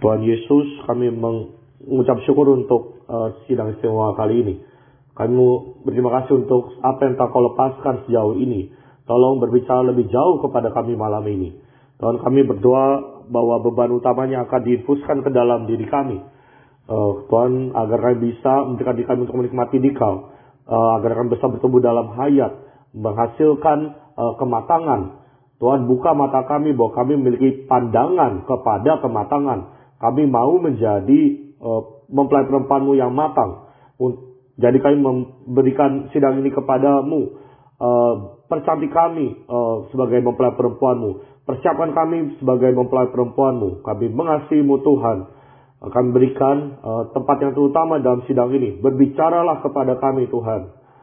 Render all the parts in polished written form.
Tuhan Yesus, kami mengucap syukur untuk sidang istimewa kali ini. Kami berterima kasih untuk apa yang Kau lepaskan sejauh ini. Tolong berbicara lebih jauh kepada kami malam ini. Tuhan, kami berdoa bahwa beban utamanya akan diinfuskan ke dalam diri kami. Tuhan, agar kami bisa memberikan diri kami untuk menikmati Dikau. Agar kami bisa bertumbuh dalam hayat, menghasilkan kematangan. Tuhan, buka mata kami bahwa kami memiliki pandangan kepada kematangan. Kami mau menjadi mempelai perempuan-Mu yang matang. Jadi kami memberikan sidang ini kepadamu. Percantik kami sebagai mempelai perempuan-Mu. Persiapkan kami sebagai mempelai perempuan-Mu. Kami mengasihi-Mu Tuhan. Kami berikan tempat yang terutama dalam sidang ini. Berbicaralah kepada kami Tuhan.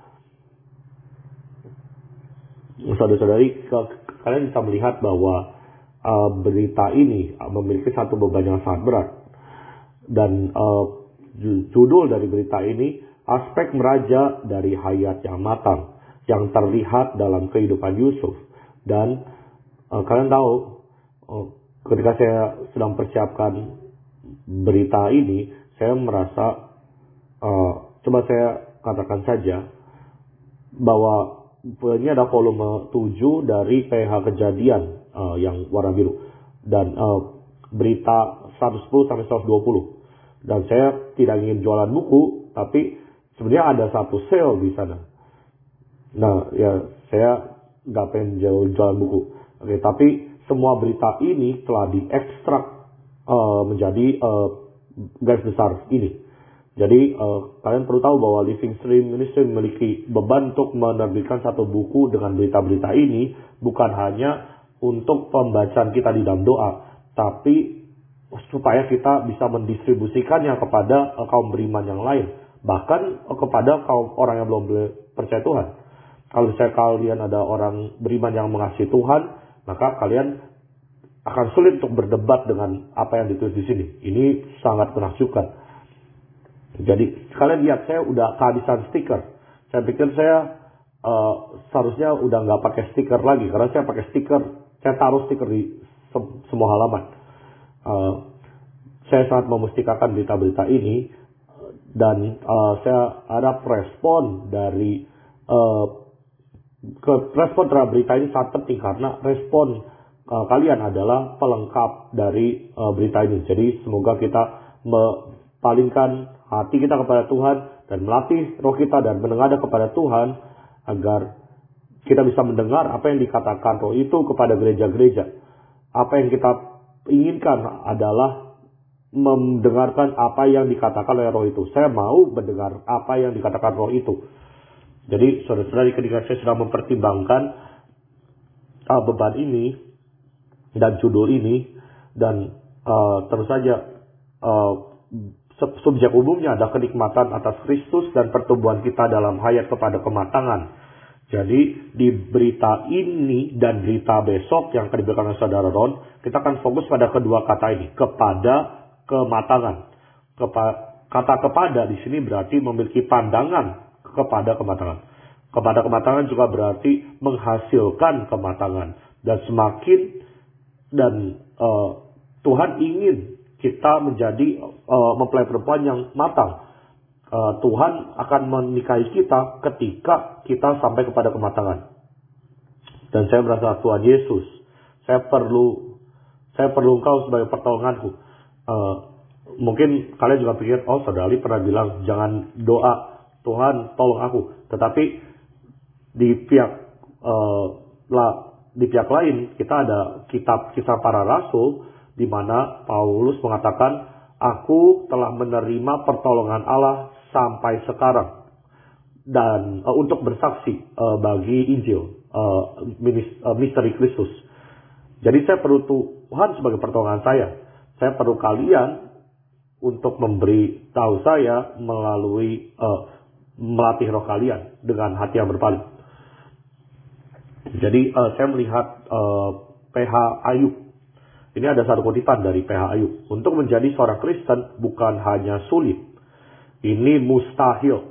Saudara-saudari, kalian bisa melihat bahwa berita ini memiliki satu beban yang sangat berat. Dan judul dari berita ini, aspek meraja dari hayat yang matang, yang terlihat dalam kehidupan Yusuf. Dan kalian tahu, ketika saya sedang persiapkan berita ini, saya merasa, coba saya katakan saja, bahwa ini ada volume 7 dari PH Kejadian yang warna biru. Dan berita 110 sampai 120. Dan saya tidak ingin jualan buku, tapi sebenarnya ada satu sale di sana. Nah, ya saya nggak pengen jualan buku. Oke, tapi semua berita ini telah diekstrak menjadi garis besar ini. Jadi kalian perlu tahu bahwa Living Stream Ministry memiliki beban untuk menerbitkan satu buku dengan berita-berita ini, bukan hanya untuk pembacaan kita di dalam doa, tapi supaya kita bisa mendistribusikannya kepada kaum beriman yang lain, bahkan kepada kaum orang yang belum percaya Tuhan. Kalau misalnya kalian ada orang beriman yang mengasihi Tuhan, maka kalian akan sulit untuk berdebat dengan apa yang ditulis di sini. Ini sangat menakjubkan. Jadi kalian lihat, saya udah kehabisan stiker. Saya pikir saya seharusnya udah nggak pakai stiker lagi, karena saya pakai stiker, saya taruh stiker di semua halaman. Saya sangat memustikakan berita-berita ini, dan saya ada respon dari respon terhadap berita ini sangat penting, karena respon kalian adalah pelengkap dari berita ini. Jadi semoga kita palingkan hati kita kepada Tuhan dan melatih roh kita dan menengadah kepada Tuhan, agar kita bisa mendengar apa yang dikatakan roh itu kepada gereja-gereja. Apa yang kita inginkan adalah mendengarkan apa yang dikatakan oleh roh itu. Saya mau mendengar apa yang dikatakan roh itu. Jadi saudara-saudari, ketika saya sudah mempertimbangkan beban ini dan judul ini, dan terus saja subjek umumnya ada kenikmatan atas Kristus dan pertumbuhan kita dalam hayat kepada kematangan. Jadi di berita ini dan berita besok yang akan diberikan oleh saudara Ron, kita akan fokus pada kedua kata ini, kepada kematangan. Kata kepada di sini berarti memiliki pandangan kepada kematangan. Kepada kematangan juga berarti menghasilkan kematangan. Dan semakin Tuhan ingin kita menjadi mempelai perempuan yang matang. Tuhan akan menikahi kita ketika kita sampai kepada kematangan. Dan saya merasa, Tuhan Yesus, saya perlu Engkau sebagai pertolonganku. Mungkin kalian juga pikir, oh Saudara Ali pernah bilang jangan doa Tuhan tolong aku. Tetapi di pihak lain kita ada kitab Kisah Para Rasul, di mana Paulus mengatakan, aku telah menerima pertolongan Allah sampai sekarang, dan untuk bersaksi bagi Injil, misteri Kristus. Jadi saya perlu Tuhan sebagai pertolongan saya. Saya perlu kalian untuk memberi tahu saya melalui melatih roh kalian dengan hati yang berpaling. Jadi saya melihat PH Ayub. Ini ada satu kutipan dari PH Ayub. Untuk menjadi seorang Kristen bukan hanya sulit, ini mustahil.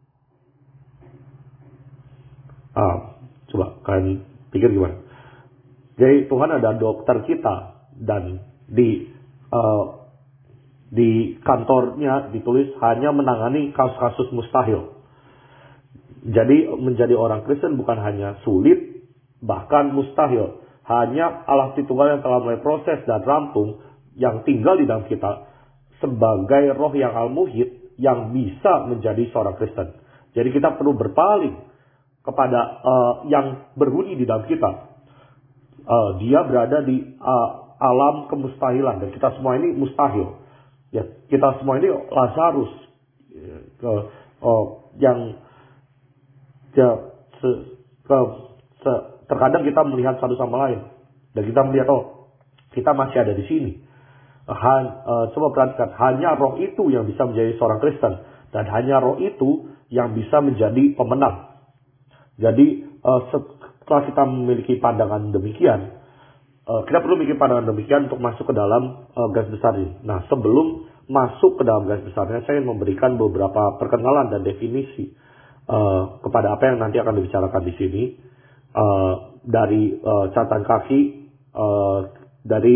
Coba kalian pikir gimana? Jadi Tuhan ada dokter kita, dan di di kantornya ditulis hanya menangani kasus-kasus mustahil. Jadi menjadi orang Kristen bukan hanya sulit, bahkan mustahil. Hanya Allah Tritunggal yang telah mulai proses dan rampung yang tinggal di dalam kita sebagai roh yang al-muhid yang bisa menjadi seorang Kristen. Jadi kita perlu berpaling kepada yang berhuni di dalam kita. Dia berada di alam kemustahilan dan kita semua ini mustahil. Ya, kita semua ini Lazarus yang terkadang kita melihat satu sama lain dan kita melihat kita masih ada di sini. Coba perhatikan, hanya roh itu yang bisa menjadi seorang Kristen dan hanya roh itu yang bisa menjadi pemenang. Jadi setelah kita memiliki pandangan demikian, kita perlu memiliki pandangan demikian untuk masuk ke dalam garis besar ini. Nah, sebelum masuk ke dalam garis besarnya, saya ingin memberikan beberapa perkenalan dan definisi kepada apa yang nanti akan dibicarakan di sini dari catatan kaki dari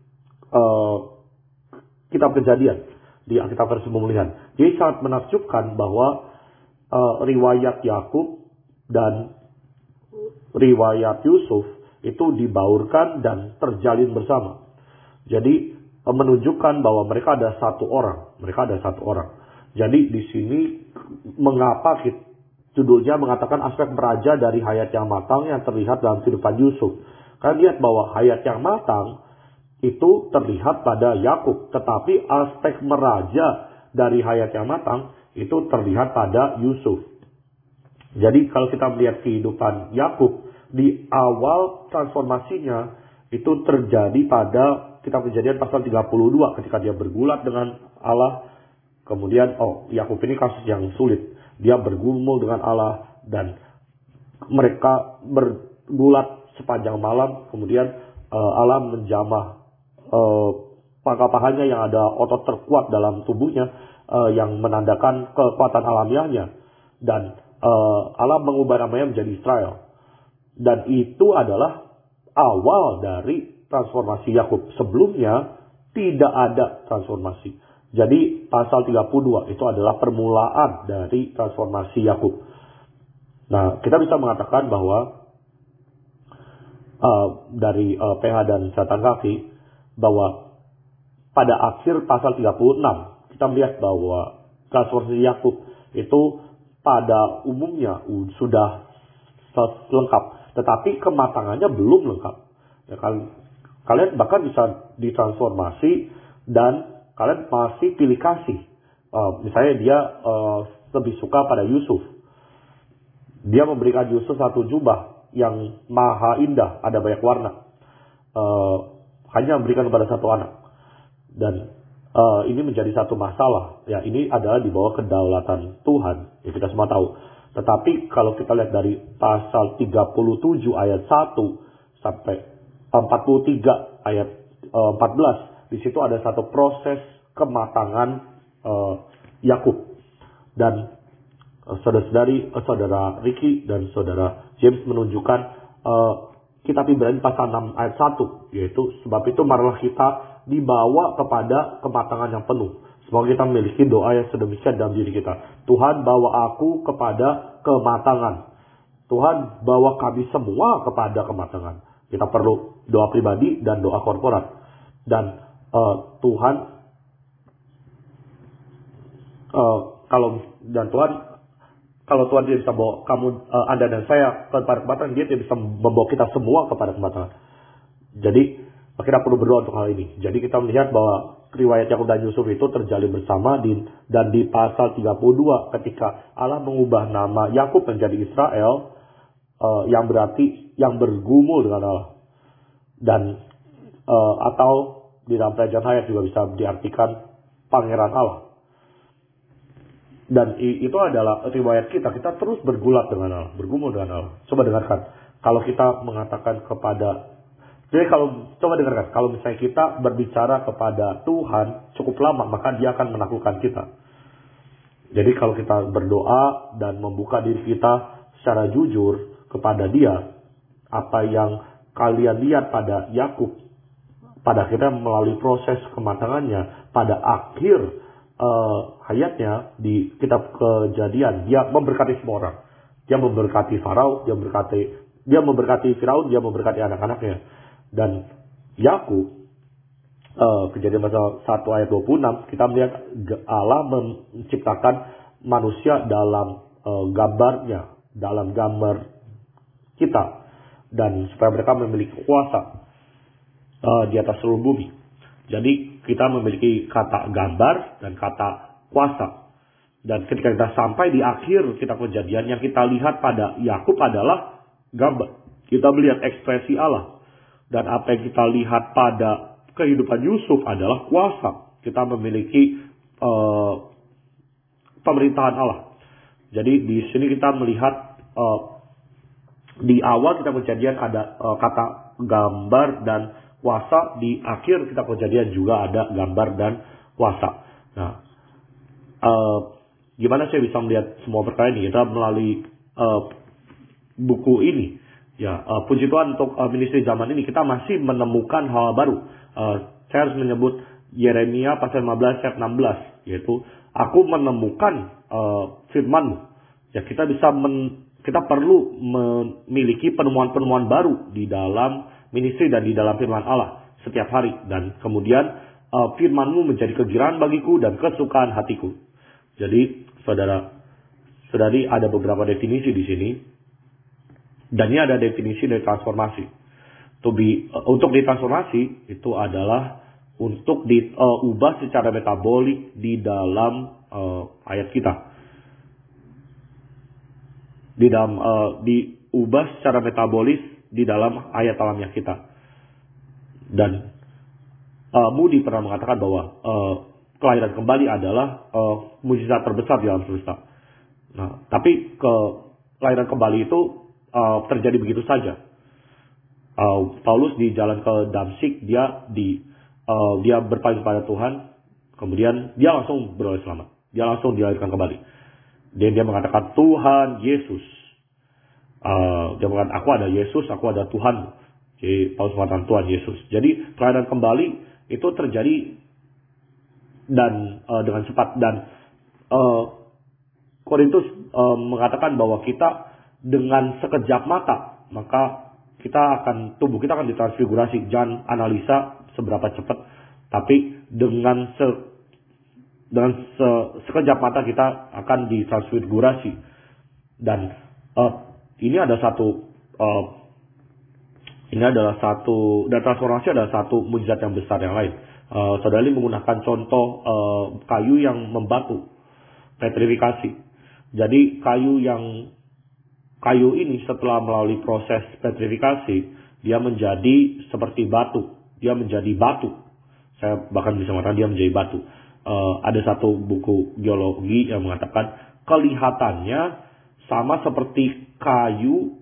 kitab Kejadian di Alkitab versi Pemulihan. Jadi sangat menakjubkan bahwa riwayat Yakub dan riwayat Yusuf itu dibaurkan dan terjalin bersama. Jadi menunjukkan bahwa mereka ada satu orang. Jadi di sini mengapa judulnya mengatakan aspek meraja dari hayat yang matang yang terlihat dalam kehidupan Yusuf. Kalian lihat bahwa hayat yang matang itu terlihat pada Yakub, tetapi aspek meraja dari hayat yang matang itu terlihat pada Yusuf. Jadi kalau kita melihat kehidupan Yakub di awal transformasinya itu terjadi pada kitab Kejadian pasal 32 ketika dia bergulat dengan Allah. Kemudian Yakub ini kasus yang sulit. Dia bergumul dengan Allah dan mereka bergulat sepanjang malam. Kemudian Allah menjamah pahanya yang ada otot terkuat dalam tubuhnya yang menandakan kekuatan alamiahnya. Dan Allah mengubah namanya menjadi Israel. Dan itu adalah awal dari transformasi Yakub. Sebelumnya tidak ada transformasi. Jadi pasal 32 itu adalah permulaan dari transformasi Yakub. Nah, kita bisa mengatakan bahwa dari PH dan catatan kaki bahwa pada akhir pasal 36 kita melihat bahwa transformasi Yakub itu pada umumnya sudah lengkap. Tetapi kematangannya belum lengkap. Ya, kalian bahkan bisa ditransformasi dan kalian masih pilih kasih. Misalnya dia lebih suka pada Yusuf. Dia memberikan Yusuf satu jubah yang maha indah, ada banyak warna. Hanya memberikan kepada satu anak. Dan ini menjadi satu masalah. Ya, ini adalah di bawah kedaulatan Tuhan. Ya, kita semua tahu. Tetapi kalau kita lihat dari pasal 37 ayat 1 sampai 43 ayat 14, di situ ada satu proses kematangan Yakub. Dan saudara Ricky dan saudara James menunjukkan kitab Ibrani pasal 6 ayat 1, yaitu sebab itu marilah kita dibawa kepada kematangan yang penuh. Semoga kita memiliki doa yang sedemikian dalam diri kita. Tuhan, bawa aku kepada kematangan. Tuhan, bawa kami semua kepada kematangan. Kita perlu doa pribadi dan doa korporat. Dan Tuhan kalau Tuhan tidak bisa bawa Anda dan saya kepada kematangan, Dia tidak bisa membawa kita semua kepada kematangan. Jadi kita perlu berdoa untuk hal ini. Jadi kita melihat bahwa riwayat Yakub dan Yusuf itu terjalin bersama dan di pasal 32 ketika Allah mengubah nama Yakub menjadi Israel, yang berarti yang bergumul dengan Allah. Dan atau di dalam pelajaran hayat juga bisa diartikan pangeran Allah. Dan itu adalah riwayat kita terus bergulat dengan Allah, bergumul dengan Allah. Coba dengarkan. Kalau kita mengatakan kalau misalnya kita berbicara kepada Tuhan cukup lama, maka Dia akan menaklukkan kita. Jadi kalau kita berdoa dan membuka diri kita secara jujur kepada Dia, apa yang kalian lihat pada Yakub, pada akhirnya melalui proses kematangannya, pada akhir hayatnya di kitab Kejadian, dia memberkati semua orang. Dia memberkati Farao, dia memberkati Firaun, dia memberkati anak-anaknya. Dan Yakub, Kejadian pasal 1 ayat 26, kita melihat Allah menciptakan manusia dalam gambarnya, dalam gambar kita, dan supaya mereka memiliki kuasa di atas seluruh bumi. Jadi kita memiliki kata gambar dan kata kuasa. Dan ketika kita sampai di akhir kitab Kejadian, yang kita lihat pada Yakub adalah gambar. Kita melihat ekspresi Allah. Dan apa yang kita lihat pada kehidupan Yusuf adalah kuasa. Kita memiliki pemerintahan Allah. Jadi di sini kita melihat di awal kitab Kejadian ada kata gambar dan kuasa. Di akhir kitab Kejadian juga ada gambar dan kuasa. Nah, gimana saya bisa melihat semua perkara ini? Kita melalui buku ini. Ya, puji Tuhan untuk ministry zaman ini kita masih menemukan hal baru. Saya harus menyebut Yeremia pasal 15 ayat 16, yaitu aku menemukan firman-Mu. Ya, kita perlu memiliki penemuan-penemuan baru di dalam ministry dan di dalam firman Allah setiap hari. Dan kemudian firman-Mu menjadi kegiraan bagiku dan kesukaan hatiku. Jadi, saudari, ada beberapa definisi di sini. Dan ini ada definisi dari transformasi. Untuk ditransformasi itu adalah untuk diubah secara metabolik di dalam ayat kita. Diubah secara metabolis di dalam ayat alamiah kita. Dan Moody pernah mengatakan bahwa kelahiran kembali adalah mukjizat terbesar di alam semesta. Nah, tapi kelahiran kembali itu terjadi begitu saja. Paulus di jalan ke Damsyik, dia berpaling kepada Tuhan, kemudian dia langsung beroleh selamat. Dia langsung dilahirkan kembali. Dan dia mengatakan Tuhan Yesus. Dia mengatakan aku ada Yesus, aku ada Tuhan. Jadi Paulus mengatakan Tuhan Yesus. Jadi kelahiran kembali itu terjadi dan dengan cepat. Dan Korintus mengatakan bahwa kita dengan sekejap mata, maka tubuh kita akan ditransfigurasi. Jangan analisa seberapa cepat, tapi dengan sekejap mata kita akan ditransfigurasi. Dan ini adalah dan transformasi adalah satu mujizat yang besar yang lain. Saudari menggunakan contoh kayu yang membatu, petrifikasi. Jadi kayu ini setelah melalui proses petrifikasi, dia menjadi seperti batu. Dia menjadi batu. Saya bahkan bisa mengatakan dia menjadi batu. Ada satu buku geologi yang mengatakan kelihatannya sama seperti kayu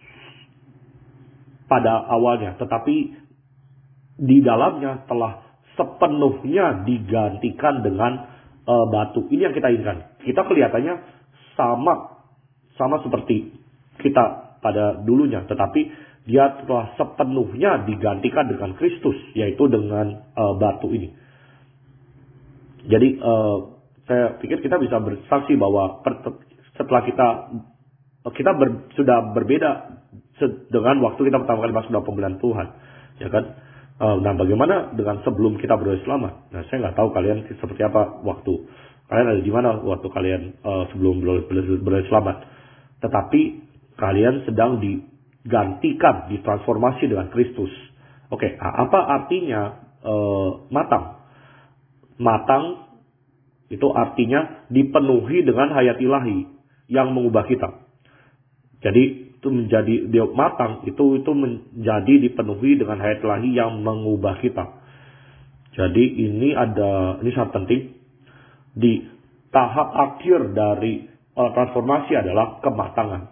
pada awalnya. Tetapi di dalamnya telah sepenuhnya digantikan dengan batu. Ini yang kita inginkan. Kita kelihatannya sama seperti kita pada dulunya, tetapi dia telah sepenuhnya digantikan dengan Kristus, yaitu dengan batu ini. Jadi saya pikir kita bisa bersaksi bahwa setelah kita sudah berbeda dengan waktu kita pertama kali masuk dalam pembelian Tuhan, ya kan? Nah, bagaimana dengan sebelum kita beroleh selamat? Nah, saya nggak tahu kalian seperti apa waktu kalian ada di mana waktu kalian sebelum beroleh selamat. Tetapi kalian sedang digantikan, ditransformasi dengan Kristus. Oke, apa artinya matang? Matang itu artinya dipenuhi dengan hayat ilahi yang mengubah kita. Jadi itu menjadi dia matang itu menjadi dipenuhi dengan hayat ilahi yang mengubah kita. Jadi ini sangat penting. Di tahap akhir dari transformasi adalah kematangan.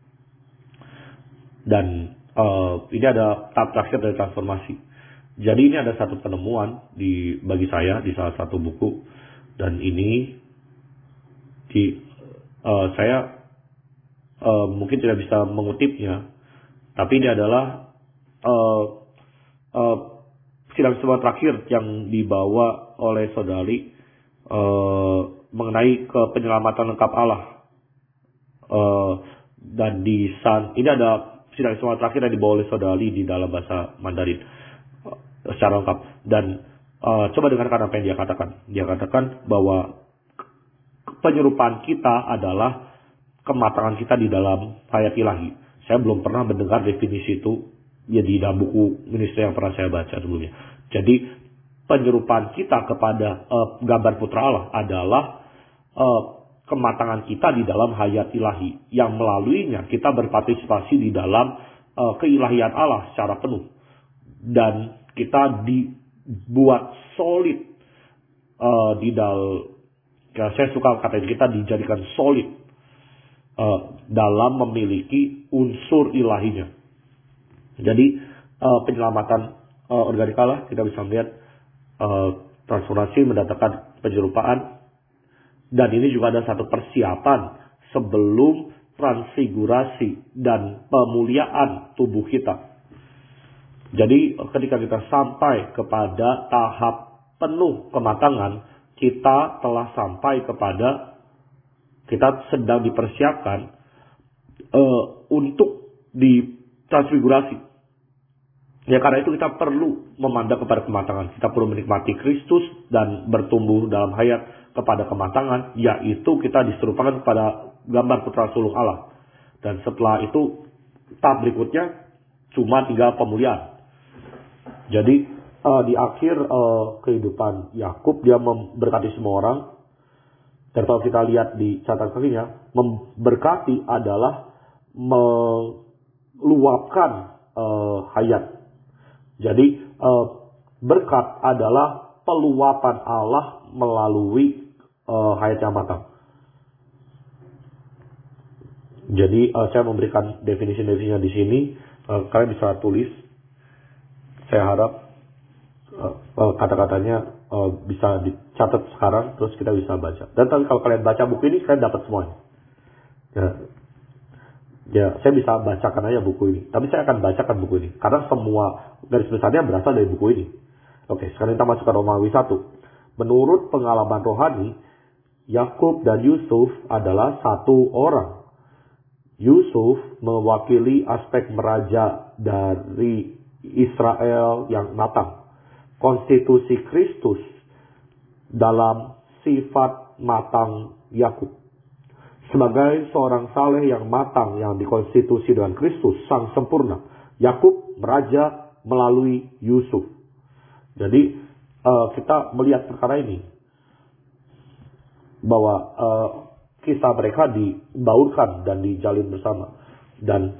Dan ini ada tahap terakhir dari transformasi. Jadi ini ada satu penemuan bagi saya di salah satu buku, dan ini saya mungkin tidak bisa mengutipnya, tapi ini adalah sidang istimewah terakhir yang dibawa oleh saudari mengenai penyelamatan lengkap Allah. Dan ini ada sidang semua terakhir yang dibawa oleh saudari di dalam bahasa Mandarin secara lengkap. Dan coba dengarkan apa yang dia katakan. Dia katakan bahwa penyerupaan kita adalah kematangan kita di dalam hayat ilahi. Saya belum pernah mendengar definisi itu ya di dalam buku ministry yang pernah saya baca sebelumnya. Jadi penyerupaan kita kepada gambar putra Allah adalah kematangan kita di dalam hayat ilahi, yang melaluinya kita berpartisipasi di dalam keilahian Allah secara penuh, dan kita dibuat solid saya suka kata ini, kita dijadikan solid dalam memiliki unsur ilahinya. Jadi penyelamatan organik Allah, kita bisa melihat transformasi mendatangkan penyerupaan, dan ini juga ada satu persiapan sebelum transfigurasi dan pemuliaan tubuh kita. Jadi ketika kita sampai kepada tahap penuh kematangan, kita telah sampai kepada, kita sedang dipersiapkan untuk ditransfigurasi. Ya, karena itu kita perlu memandang kepada kematangan. Kita perlu menikmati Kristus dan bertumbuh dalam hayat kepada kematangan, yaitu kita diserupakan kepada gambar putra sulung Allah. Dan setelah itu, tahap berikutnya cuma tinggal pemuliaan. Jadi di akhir kehidupan Yakub, dia memberkati semua orang. Dan kalau kita lihat di catatan kakinya, memberkati adalah meluapkan hayat. Jadi berkat adalah peluapan Allah melalui hayat yang matang. Jadi saya memberikan definisi-definisinya di sini. Kalian bisa tulis. Saya harap kata-katanya bisa dicatat sekarang, terus kita bisa baca. Dan tapi kalau kalian baca buku ini, kalian dapat semuanya. Ya, saya bisa bacakan aja buku ini. Tapi saya akan bacakan buku ini, karena semua garis besarnya berasal dari buku ini. Oke, sekarang kita masuk ke Romawi 1. Menurut pengalaman rohani, Yakub dan Yusuf adalah satu orang. Yusuf mewakili aspek meraja dari Israel yang matang. Konstitusi Kristus dalam sifat matang Yakub. Sebagai seorang saleh yang matang yang dikonstitusi dengan Kristus sang sempurna, Yakub meraja melalui Yusuf. Jadi kita melihat perkara ini, bahwa kisah mereka dibaurkan dan dijalin bersama. Dan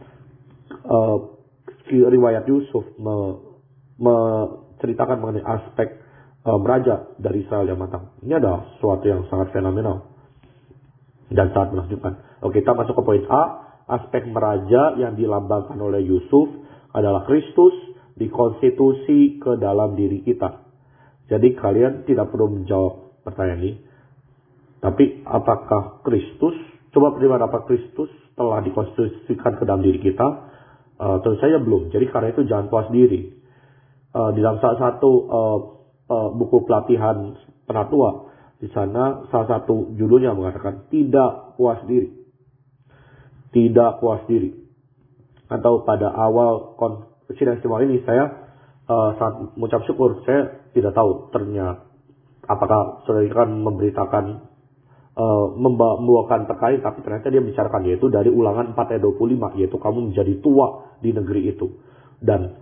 riwayat Yusuf menceritakan mengenai aspek meraja dari Israel yang matang. Ini adalah sesuatu yang sangat fenomenal dan sangat menakjubkan. Oke, kita masuk ke poin A. Aspek meraja yang dilambangkan oleh Yusuf adalah Kristus dikonstitusi ke dalam diri kita. Jadi kalian tidak perlu menjawab pertanyaan ini. Tapi apakah Kristus, coba perhatikan, apa Kristus telah dikonstitusikan ke dalam diri kita? Tentu saja belum. Jadi karena itu jangan puas diri. Di dalam salah satu buku pelatihan penatua, di sana salah satu judulnya mengatakan tidak puas diri. Tidak puas diri. Atau pada awal sidang istimewa ini saya saat mengucap syukur, saya tidak tahu ternyata apakah saudara akan memberitakan membawakan terkait, tapi ternyata dia bicarakan, yaitu dari Ulangan 4 ayat 25, yaitu kamu menjadi tua di negeri itu. Dan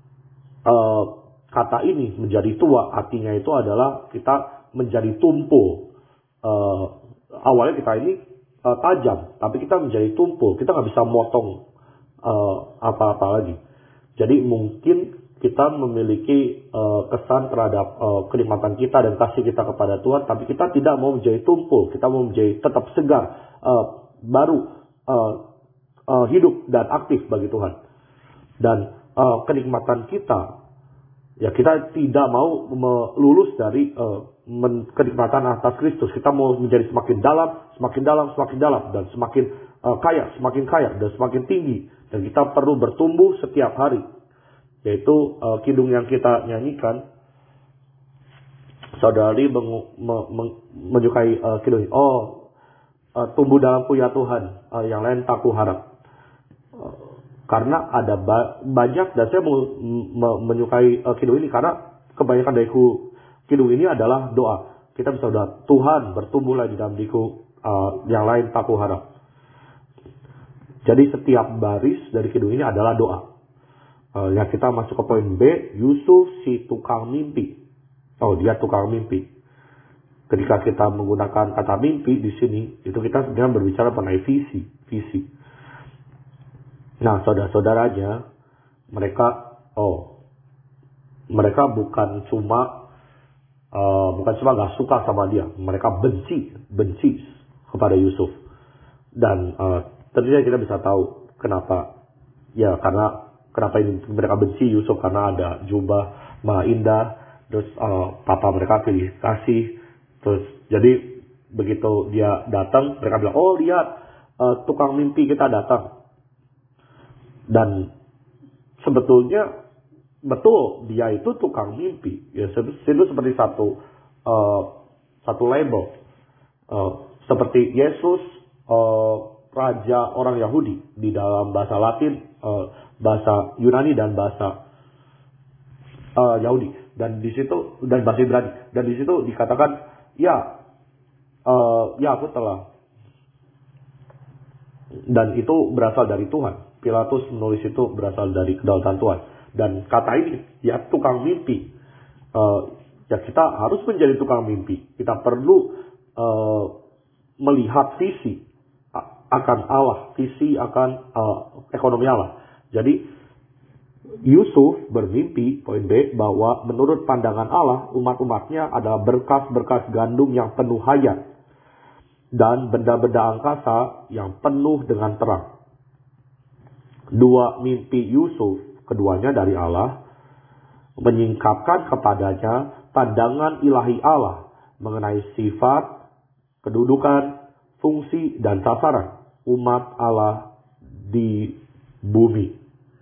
kata ini menjadi tua artinya itu adalah kita menjadi tumpul. Awalnya kita ini tajam, tapi kita menjadi tumpul. Kita nggak bisa motong apa-apa lagi. Jadi mungkin kita memiliki kesan terhadap kenikmatan kita dan kasih kita kepada Tuhan, tapi kita tidak mau menjadi tumpul. Kita mau menjadi tetap segar, baru, hidup dan aktif bagi Tuhan. Dan kenikmatan kita, ya kita tidak mau lulus dari kenikmatan atas Kristus. Kita mau menjadi semakin dalam, semakin dalam, semakin dalam, dan semakin kaya, dan semakin tinggi. Dan kita perlu bertumbuh setiap hari. Yaitu kidung yang kita nyanyikan, saudari menyukai kidung. Tumbuh dalamku ya Tuhan, yang lain tak ku harap. Karena ada banyak, dan saya menyukai kidung ini karena kebanyakan dari kidung ini adalah doa. Kita bisa doa, Tuhan bertumbuhlah di dalam diriku, yang lain tak ku harap. Jadi setiap baris dari kidung ini adalah doa. Yang kita masuk ke poin B, Yusuf si tukang mimpi. Dia tukang mimpi. Ketika kita menggunakan kata mimpi di sini, itu kita sebenarnya berbicara mengenai visi. Nah, saudara-saudaranya, mereka bukan cuma gak suka sama dia, mereka benci kepada Yusuf. Dan tentunya kita bisa tahu kenapa. Ya, kenapa ini mereka benci Yusuf, karena ada jubah maha indah, terus papa mereka pilih kasih. Terus jadi begitu dia datang, mereka bilang, lihat, tukang mimpi kita datang. Dan sebetulnya betul dia itu tukang mimpi. Ya, itu seperti satu label. Seperti Yesus, raja orang Yahudi di dalam bahasa Latin, bahasa Yunani dan bahasa Yahudi, dan di situ, dan bahasa Ibrani, dan di situ dikatakan, ya aku telah, dan itu berasal dari Tuhan. Pilatus menulis itu berasal dari kedaulatan Tuhan. Dan kata ini, ya tukang mimpi. Ya kita harus menjadi tukang mimpi. Kita perlu melihat visi akan Allah, visi akan ekonomi Allah. Jadi Yusuf bermimpi, poin B, bahwa menurut pandangan Allah, umat-umatnya adalah berkas-berkas gandum yang penuh hayat dan benda-benda angkasa yang penuh dengan terang. Dua mimpi Yusuf, keduanya dari Allah, menyingkapkan kepadanya pandangan ilahi Allah mengenai sifat, kedudukan, fungsi, dan sasaran umat Allah di bumi.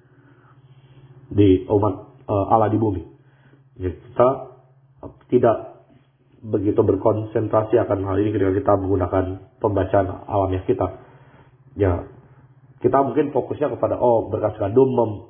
Allah di bumi. Ya, kita tidak begitu berkonsentrasi akan hal ini ketika kita menggunakan pembacaan alamiah kita. Ya, kita mungkin fokusnya kepada berkas gandum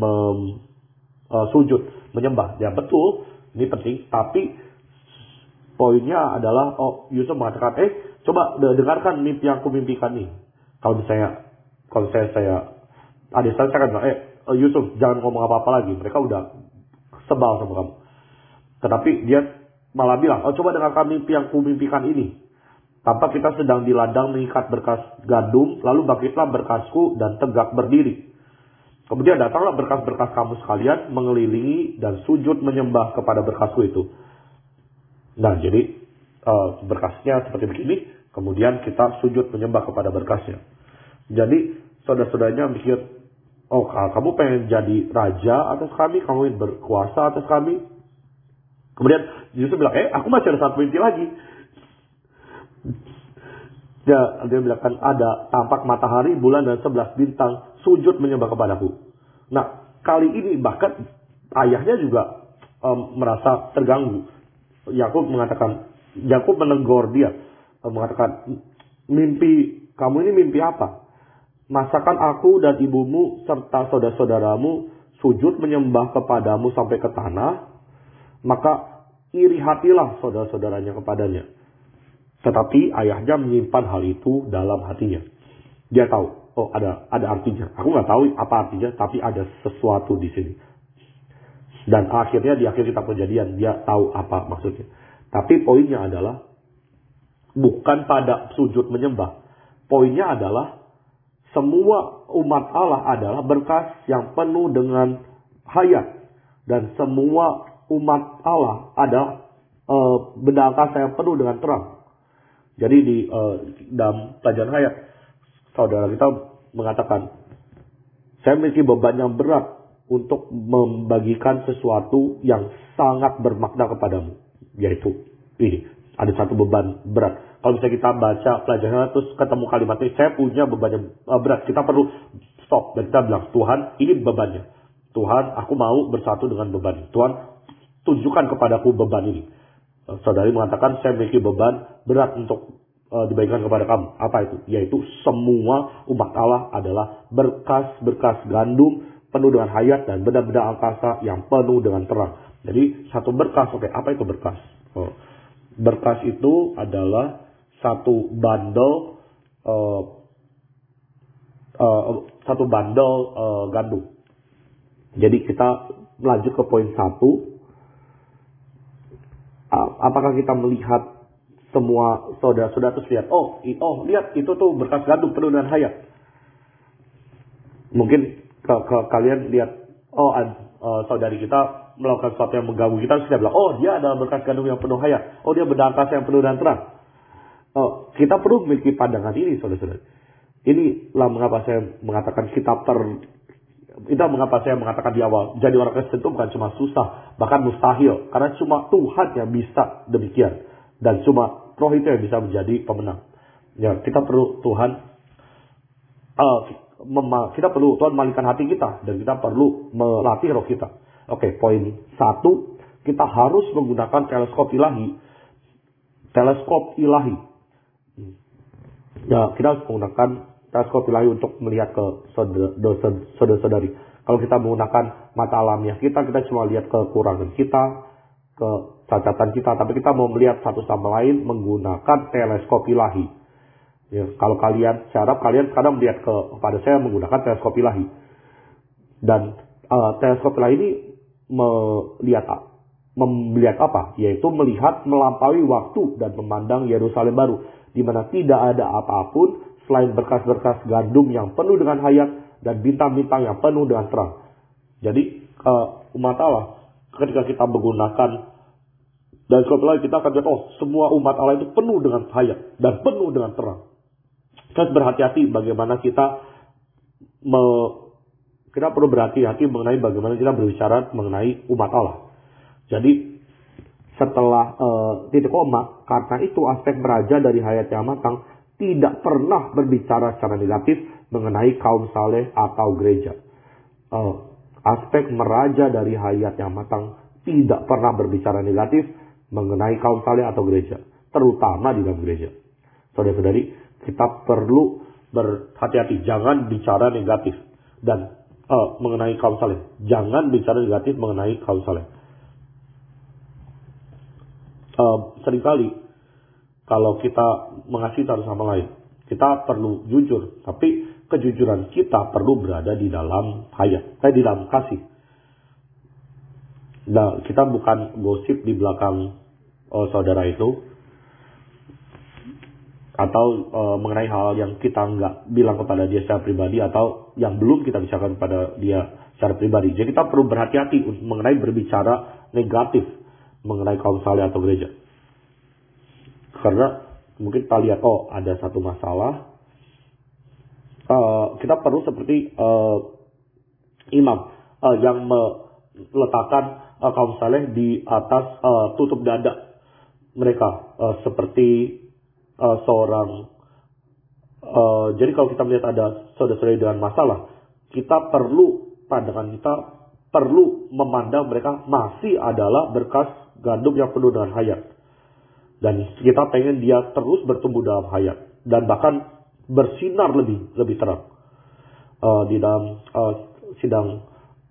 sujud, menyembah. Ya betul, ini penting. Tapi poinnya adalah Yusuf mengatakan, coba dengarkan mimpi yang aku mimpikan nih. Kalau saya adik saya akan bilang, Yusuf jangan ngomong apa-apa lagi. Mereka udah sebal sama kamu. Tetapi dia malah bilang, coba dengarkan mimpi yang aku mimpikan ini. Tampak kita sedang di ladang mengikat berkas gandum, lalu bangkitlah berkasku dan tegak berdiri. Kemudian datanglah berkas-berkas kamu sekalian mengelilingi dan sujud menyembah kepada berkasku itu. Nah, jadi berkasnya seperti begini, kemudian kita sujud menyembah kepada berkasnya. Jadi saudara-saudaranya mikir, kamu pengen jadi raja atas kami, kamu ingin berkuasa atas kami. Kemudian Yusuf bilang, aku masih ada satu mimpi lagi. Dia bilang, kan ada tampak matahari, bulan, dan 11 bintang sujud menyembah kepadaku. Nah, kali ini bahkan ayahnya juga merasa terganggu. Yakub menegur dia, mengatakan, kamu ini mimpi apa? Masakan aku dan ibumu serta saudara-saudaramu sujud menyembah kepadamu sampai ke tanah, maka iri hatilah saudara-saudaranya kepadanya. Tetapi ayahnya menyimpan hal itu dalam hatinya. Dia tahu, ada artinya. Aku nggak tahu apa artinya, tapi ada sesuatu di sini. Dan akhirnya di akhir kitab Kejadian dia tahu apa maksudnya. Tapi poinnya adalah bukan pada sujud menyembah. Poinnya adalah semua umat Allah adalah berkas yang penuh dengan hayat. Dan semua umat Allah adalah benda angkasa yang penuh dengan terang. Jadi di dalam pelajaran hayat, saudara kita mengatakan, saya memiliki beban yang berat untuk membagikan sesuatu yang sangat bermakna kepadamu. Yaitu ini, ada satu beban berat. Kalau misalnya kita baca pelajaran terus ketemu kalimat ini, saya punya beban yang berat. Kita perlu stop dan kita bilang, Tuhan ini bebannya. Tuhan, aku mau bersatu dengan beban. Tuhan, tunjukkan kepadaku beban ini. Saudari mengatakan, saya memiliki beban berat untuk dibagikan kepada kamu. Apa itu? Yaitu semua umat Allah adalah berkas-berkas gandum penuh dengan hayat dan benda-benda angkasa yang penuh dengan terang. Jadi satu berkas, oke, apa itu berkas? Berkas itu adalah satu bundle gandum. Jadi kita lanjut ke poin 1. Apakah kita melihat semua saudara-saudara terus lihat, lihat itu tuh berkas gandum penuh dengan hayat. Mungkin kalian lihat, saudari kita melakukan sesuatu yang mengganggu kita, terus kita bilang, dia adalah berkas gandum yang penuh hayat. Dia benda angkasa yang penuh dengan terang. Kita perlu memiliki pandangan ini, saudara-saudara. Inilah mengapa saya mengatakan mengapa saya mengatakan di awal, jadi orang Kristen itu bukan cuma susah, bahkan mustahil. Karena cuma Tuhan yang bisa demikian. Dan cuma Roh itu yang bisa menjadi pemenang. Ya, kita perlu Tuhan, kita perlu Tuhan malingkan hati kita. Dan kita perlu melatih roh kita. Oke, poin 1, kita harus menggunakan teleskop ilahi. Teleskop ilahi. Ya, kita harus menggunakan teleskop ilahi untuk melihat ke saudara-saudari. Kalau kita menggunakan mata alamiah kita cuma lihat kekurangan kita, kecacatan kita. Tapi kita mau melihat satu sama lain menggunakan teleskop ilahi. Ya, kalau kalian, saya harap kalian sekarang melihat kepada saya menggunakan teleskop ilahi. Dan teleskop ilahi ini melihat apa? Yaitu melihat melampaui waktu dan memandang Yerusalem baru, di mana tidak ada apapun selain berkas-berkas gandum yang penuh dengan hayat dan bintang-bintang yang penuh dengan terang. Jadi umat Allah, ketika kita menggunakan teleskop ilahi, kita akan lihat, semua umat Allah itu penuh dengan hayat dan penuh dengan terang. Kita berhati-hati bagaimana kita perlu berhati-hati mengenai bagaimana kita berbicara mengenai umat Allah. Jadi setelah titik koma, karena itu aspek meraja dari hayat yang matang tidak pernah berbicara secara negatif mengenai kaum saleh atau gereja. Aspek meraja dari hayat yang matang tidak pernah berbicara negatif mengenai kaum saleh atau gereja, terutama di dalam gereja. Saudara-saudari, kita perlu berhati-hati, jangan bicara negatif dan mengenai kaum saleh. Jangan bicara negatif mengenai kaum saleh. Seringkali kalau kita mengasihi satu sama lain, kita perlu jujur, tapi kejujuran kita perlu berada di dalam hayat, di dalam kasih. Nah, kita bukan gosip di belakang saudara itu, atau mengenai hal yang kita nggak bilang kepada dia secara pribadi, atau yang belum kita bicarakan kepada dia secara pribadi. Jadi kita perlu berhati-hati mengenai berbicara negatif mengenai kaum saleh atau gereja. Karena mungkin kita lihat, ada satu masalah, kita perlu seperti imam yang meletakkan kaum saleh di atas tutup dada mereka, seperti seorang. Jadi kalau kita melihat ada saudara-saudari dengan masalah, pandangan kita perlu memandang mereka masih adalah berkas gandum yang penuh dengan hayat. Dan kita pengen dia terus bertumbuh dalam hayat. Dan bahkan bersinar lebih terang. Di dalam sidang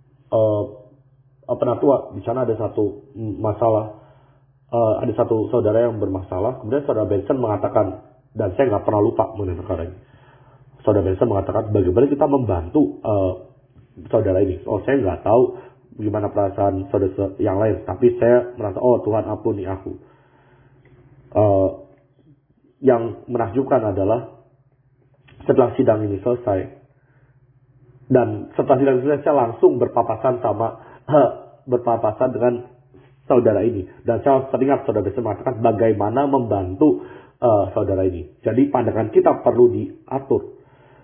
penatua, di sana ada satu masalah. Ada satu saudara yang bermasalah. Kemudian saudara Benson mengatakan, dan saya nggak pernah lupa mengenai perkara ini. Saudara Benson mengatakan, bagaimana kita membantu saudara ini. Saya nggak tahu gimana perasaan saudara yang lain, tapi saya merasa, Tuhan ampuni aku. Yang menakjubkan adalah setelah sidang ini selesai, dan setelah sidang selesai, saya langsung berpapasan dengan saudara ini, dan saya teringat saudara bisa mengatakan bagaimana membantu saudara ini. Jadi pandangan kita perlu diatur,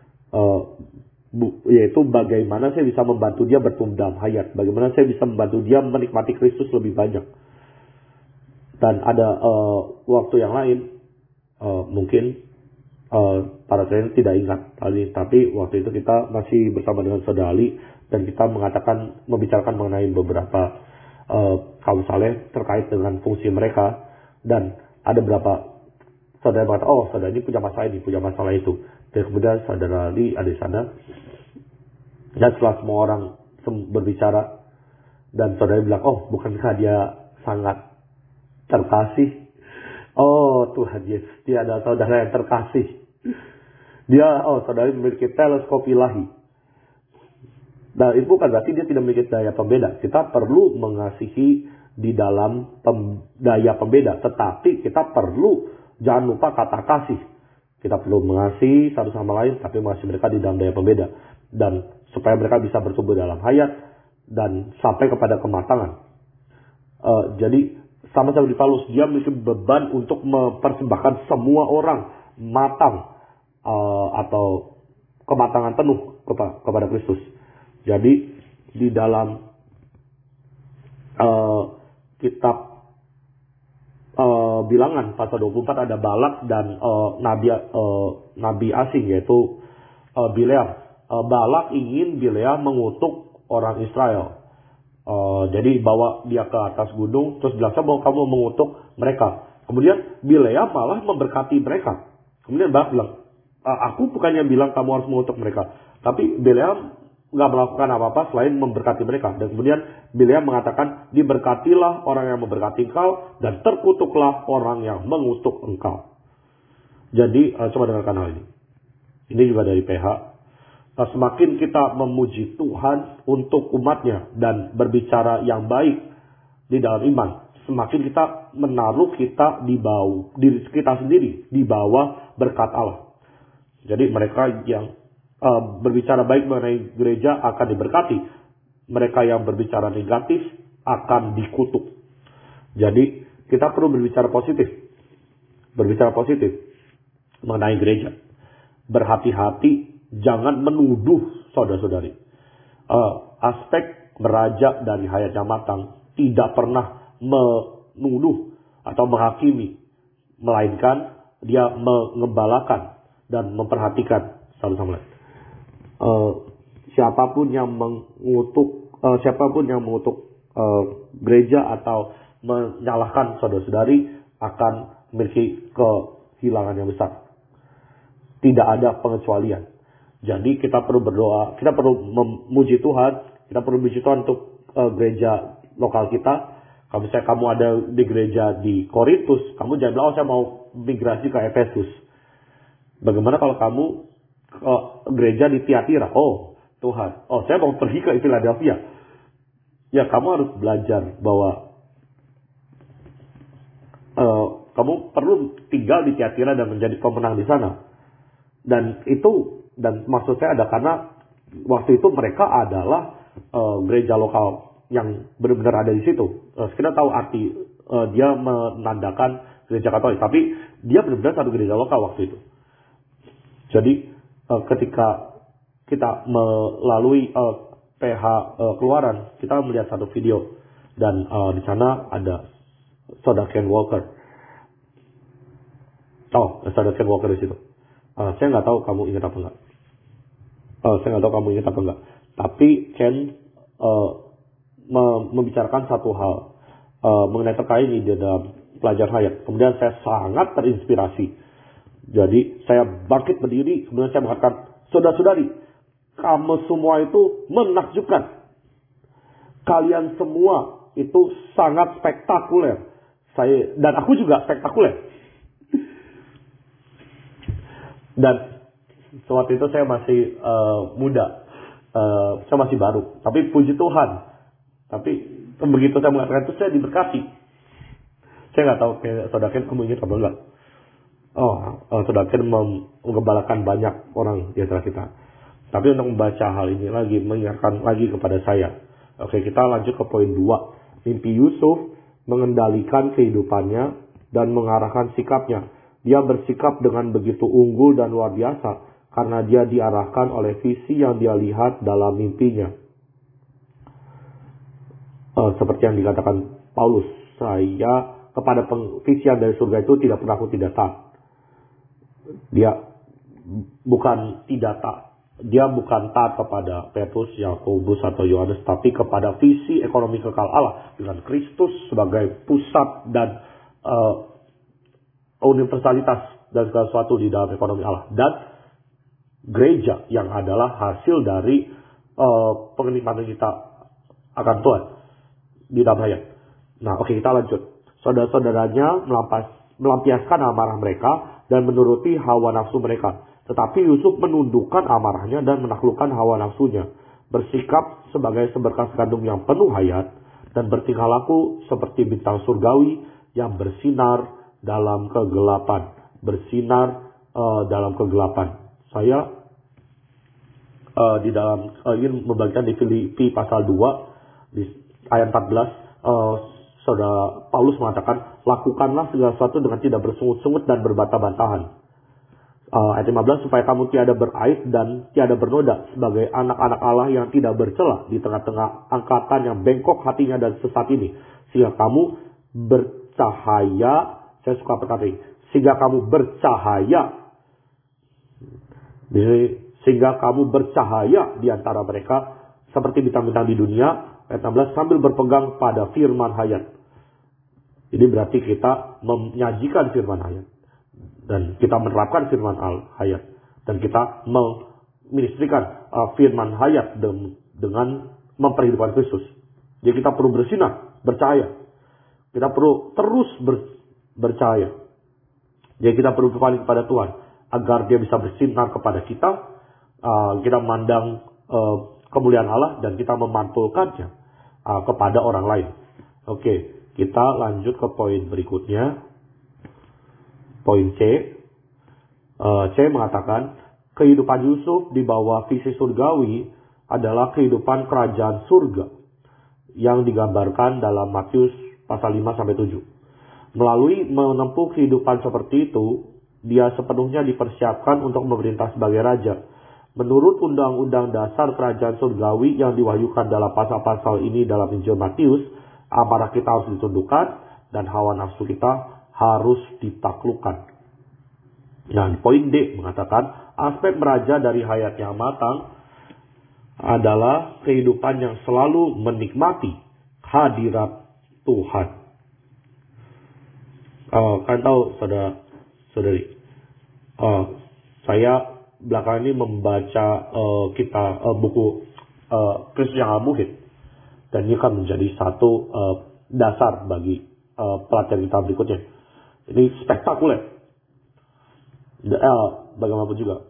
yaitu bagaimana saya bisa membantu dia bertumbuh dalam hayat, bagaimana saya bisa membantu dia menikmati Kristus lebih banyak. Dan ada waktu yang lain, mungkin para klien tidak ingat tadi, tapi waktu itu kita masih bersama dengan saudara Ali, dan kita membicarakan mengenai beberapa kaum saleh terkait dengan fungsi mereka. Dan ada berapa saudara berkata, oh saudara ini punya masalah ini, punya masalah itu. Dan kemudian saudara Ali ada di sana. Dan setelah semua orang berbicara, dan saudara bilang, oh bukankah dia sangat terkasih? Oh Tuhan Yesus, dia adalah saudara yang terkasih. Saudara memiliki teleskop ilahi. Dan itu bukan berarti dia tidak memiliki daya pembeda. Kita perlu mengasihi di dalam daya pembeda. Tetapi kita perlu, jangan lupa kata kasih. Kita perlu mengasihi satu sama lain, tapi mengasihi mereka di dalam daya pembeda. Dan supaya mereka bisa bertumbuh dalam hayat dan sampai kepada kematangan. Jadi sama-sama di Paulus, dia memiliki beban untuk mempersembahkan semua orang matang atau kematangan penuh kepada Kristus. Jadi di dalam kitab Bilangan pasal 24 ada Balak dan nabi asing yaitu Bileam. Balak ingin Bileam mengutuk orang Israel. Jadi bawa dia ke atas gunung, terus bilang, saya mau kamu mengutuk mereka. Kemudian Bileam malah memberkati mereka. Kemudian Balak bilang, aku bukannya bilang kamu harus mengutuk mereka. Tapi Bileam nggak melakukan apa-apa selain memberkati mereka. Dan kemudian Bileam mengatakan, diberkatilah orang yang memberkati engkau, dan terkutuklah orang yang mengutuk engkau. Jadi coba dengarkan hal ini. Ini juga dari PH. Semakin kita memuji Tuhan untuk umatnya dan berbicara yang baik di dalam iman, semakin kita menaruh kita di bawah diri kita sendiri di bawah berkat Allah. Jadi mereka yang berbicara baik mengenai gereja akan diberkati, mereka yang berbicara negatif akan dikutuk. Jadi kita perlu berbicara positif mengenai gereja. Berhati-hati. Jangan menuduh saudara-saudari. Aspek meraja dari hayat yang matang tidak pernah menuduh atau menghakimi. Melainkan dia mengembalakan dan memperhatikan satu sama lain. Siapapun yang mengutuk gereja atau menyalahkan saudara-saudari akan memiliki kehilangan yang besar. Tidak ada pengecualian. Jadi kita perlu berdoa, kita perlu memuji Tuhan, kita perlu memuji Tuhan untuk gereja lokal kita. Kalau misalnya kamu ada di gereja di Korintus, kamu jangan bilang, oh saya mau migrasi ke Efesus. Bagaimana kalau kamu ke gereja di Tiatira? Oh Tuhan, saya mau pergi ke Philadelphia. Ya kamu harus belajar bahwa kamu perlu tinggal di Tiatira dan menjadi pemenang di sana. Dan maksud saya ada karena waktu itu mereka adalah gereja lokal yang benar-benar ada di situ. Kita tahu arti dia menandakan gereja Katolik, tapi dia benar-benar satu gereja lokal waktu itu. Jadi ketika kita melalui PH Keluaran, kita melihat satu video dan di sana ada Saudara Ken Walker. Saudara Ken Walker di situ. Saya nggak tahu kamu ingat apa enggak. Tapi Ken membicarakan satu hal mengenai terkait ini di dalam pelajar hayat. Kemudian saya sangat terinspirasi. Jadi saya bangkit berdiri. Kemudian saya mengatakan, saudara-saudari, kamu semua itu menakjubkan. Kalian semua itu sangat spektakuler. Dan aku juga spektakuler. Dan waktu itu saya masih muda, saya masih baru. Tapi puji Tuhan, tapi begitu saya mengatakan itu saya diberkati. Saya nggak tahu saudara Ken kamu ingat apa enggak? Saudara Ken menggembalakan banyak orang di antara kita. Tapi untuk membaca hal ini lagi, mengingatkan lagi kepada saya. Oke, kita lanjut ke poin 2. Mimpi Yusuf mengendalikan kehidupannya dan mengarahkan sikapnya. Dia bersikap dengan begitu unggul dan luar biasa karena dia diarahkan oleh visi yang dia lihat dalam mimpinya. Seperti yang dikatakan Paulus, saya kepada visi yang dari surga itu tidak pernah aku tidak taat. Dia bukan taat kepada Petrus, Yakobus atau Yohanes, tapi kepada visi ekonomi kekal Allah dengan Kristus sebagai pusat dan universalitas dan segala sesuatu di dalam ekonomi Allah. Dan gereja yang adalah hasil dari penikmatan kita akan Tuhan di dalam hayat. Nah, oke, kita lanjut. Saudara-saudaranya melampiaskan amarah mereka dan menuruti hawa nafsu mereka. Tetapi Yusuf menundukkan amarahnya dan menaklukkan hawa nafsunya. Bersikap sebagai seberkas gandum yang penuh hayat dan bertingkah laku seperti bintang surgawi yang bersinar dalam kegelapan. Dalam kegelapan. Saya ingin membagikan di Filipi pasal 2 di ayat 14, Saudara Paulus mengatakan, lakukanlah segala sesuatu dengan tidak bersungut-sungut dan berbantah-bantahan. Ayat 15, supaya kamu tiada beraib dan tiada bernoda sebagai anak-anak Allah yang tidak bercela di tengah-tengah angkatan yang bengkok hatinya dan sesat ini. Sehingga kamu bercahaya, saya suka perkata ini, sehingga kamu bercahaya. Sehingga kamu bercahaya di antara mereka seperti bintang-bintang di dunia. Ayat 16, sambil berpegang pada firman hayat. Ini berarti kita menyajikan firman hayat. Dan kita menerapkan firman hayat. Dan kita meministrikan firman hayat dengan memperhidupkan Kristus. Jadi kita perlu bersinar, bercahaya. Kita perlu terus bercahaya. Jadi kita perlu berpaling kepada Tuhan. Agar dia bisa bersinar kepada kita. Kita memandang kemuliaan Allah dan kita memantulkannya kepada orang lain. Oke, kita lanjut ke poin berikutnya. Poin C. C mengatakan kehidupan Yusuf di bawah visi surgawi adalah kehidupan kerajaan surga yang digambarkan dalam Matius pasal 5-7. Melalui menempuh kehidupan seperti itu, dia sepenuhnya dipersiapkan untuk memerintah sebagai raja. Menurut undang-undang dasar kerajaan surgawi yang diwahyukan dalam pasal-pasal ini dalam Injil Matius, amarah kita harus ditundukkan dan hawa nafsu kita harus ditaklukkan. Nah, poin D mengatakan aspek meraja dari hayat yang matang adalah kehidupan yang selalu menikmati hadirat Tuhan. Kan tahu saudara-saudari, saya belakangan ini membaca buku Kristus yang Al-Muhid, dan ini kan menjadi satu dasar bagi pelatihan kita berikutnya. Ini spektakuler. Bagaimanapun juga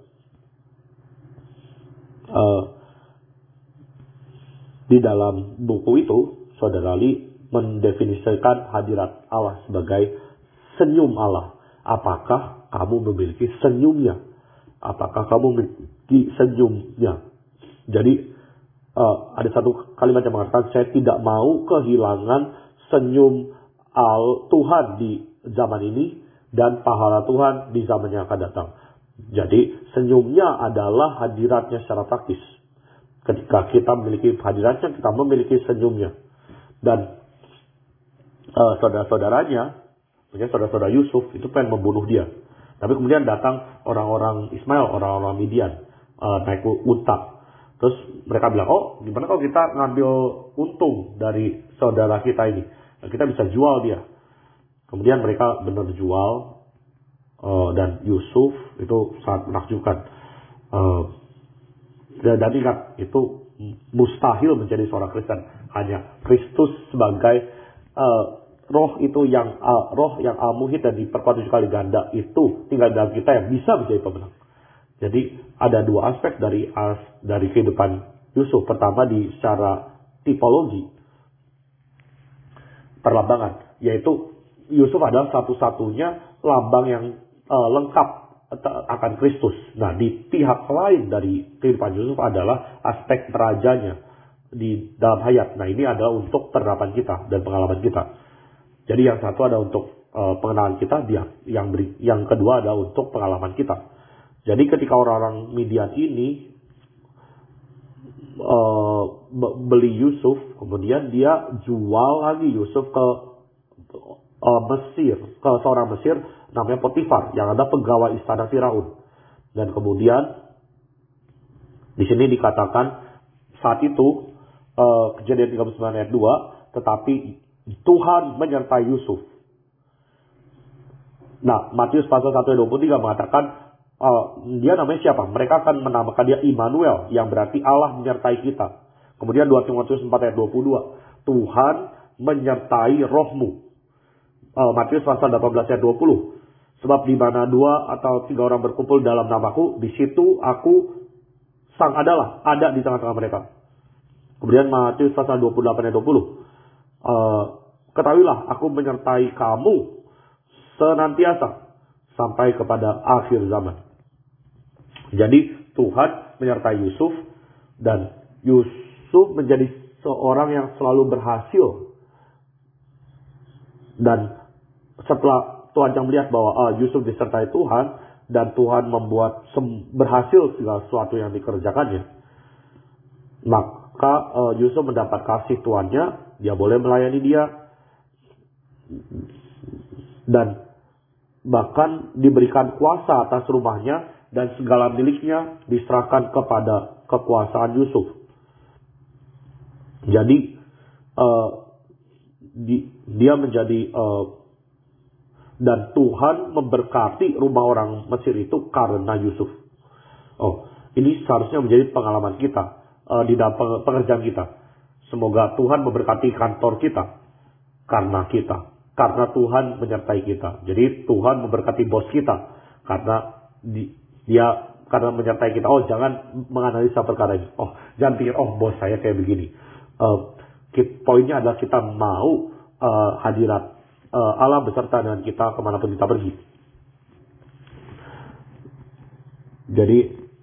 di dalam buku itu Saudara Ali mendefinisikan hadirat Allah sebagai senyum Allah. Apakah kamu memiliki senyumnya? Apakah kamu memiliki senyumnya? Jadi ada satu kalimat yang mengatakan, saya tidak mau kehilangan senyum Tuhan di zaman ini dan pahala Tuhan di zaman yang akan datang. Jadi senyumnya adalah hadiratnya secara praktis. Ketika kita memiliki hadiratnya, kita memiliki senyumnya. Dan saudara-saudaranya, saudara-saudara Yusuf itu pengen membunuh dia. Tapi kemudian datang orang-orang Ismail, orang-orang Midian, naik unta. Terus mereka bilang, oh gimana kalau kita ngambil untung dari saudara kita ini. Kita bisa jual dia. Kemudian mereka benar jual. Dan Yusuf itu sangat menakjubkan. Dan ingat, itu mustahil menjadi seorang Kristen. Hanya Kristus sebagai roh itu yang roh yang al-muhid dan diperkuat 7 kali ganda itu tinggal dalam kita yang bisa menjadi pemenang. Jadi ada dua aspek dari kehidupan Yusuf. Pertama di secara tipologi perlambangan, yaitu Yusuf adalah satu-satunya lambang yang lengkap akan Kristus. Nah, di pihak lain dari kehidupan Yusuf adalah aspek rajanya di dalam hayat. Nah, ini adalah untuk penerapan kita dan pengalaman kita. Jadi yang satu ada untuk pengenalan kita, yang kedua adalah untuk pengalaman kita. Jadi ketika orang-orang Midian ini beli Yusuf, kemudian dia jual lagi Yusuf ke Mesir, ke seorang Mesir namanya Potifar yang ada pegawai istana Firaun. Dan kemudian di sini dikatakan saat itu Kejadian 39 ayat 2, tetapi Tuhan menyertai Yusuf. Nah, Matius pasal 1 ayat 23 mengatakan, dia namanya siapa? Mereka akan menamakan dia Immanuel, yang berarti Allah menyertai kita. Kemudian 2 Timotius 4 ayat 22, Tuhan menyertai rohmu. Matius pasal 18 ayat 20, sebab di mana 2 atau 3 orang berkumpul dalam namaku, di situ aku ada di tengah-tengah mereka. Kemudian Matius pasal 28 ayat 20, ketahuilah aku menyertai kamu senantiasa sampai kepada akhir zaman. Jadi Tuhan menyertai Yusuf, dan Yusuf menjadi seorang yang selalu berhasil. Dan setelah Tuhan yang melihat bahwa Yusuf disertai Tuhan, dan Tuhan membuat berhasil segala sesuatu yang dikerjakannya, maka Yusuf mendapat kasih tuannya, dia boleh melayani dia, dan bahkan diberikan kuasa atas rumahnya, dan segala miliknya diserahkan kepada kekuasaan Yusuf. Jadi dia menjadi dan Tuhan memberkati rumah orang Mesir itu karena Yusuf. Ini seharusnya menjadi pengalaman kita di dalam pekerjaan kita. Semoga Tuhan memberkati kantor kita karena Tuhan menyertai kita. Jadi Tuhan memberkati bos kita karena karena menyertai kita. Jangan menganalisa perkara ini. Jangan pikir, bos saya kayak begini. Poinnya adalah kita mau hadirat Allah beserta dengan kita kemanapun kita pergi. Jadi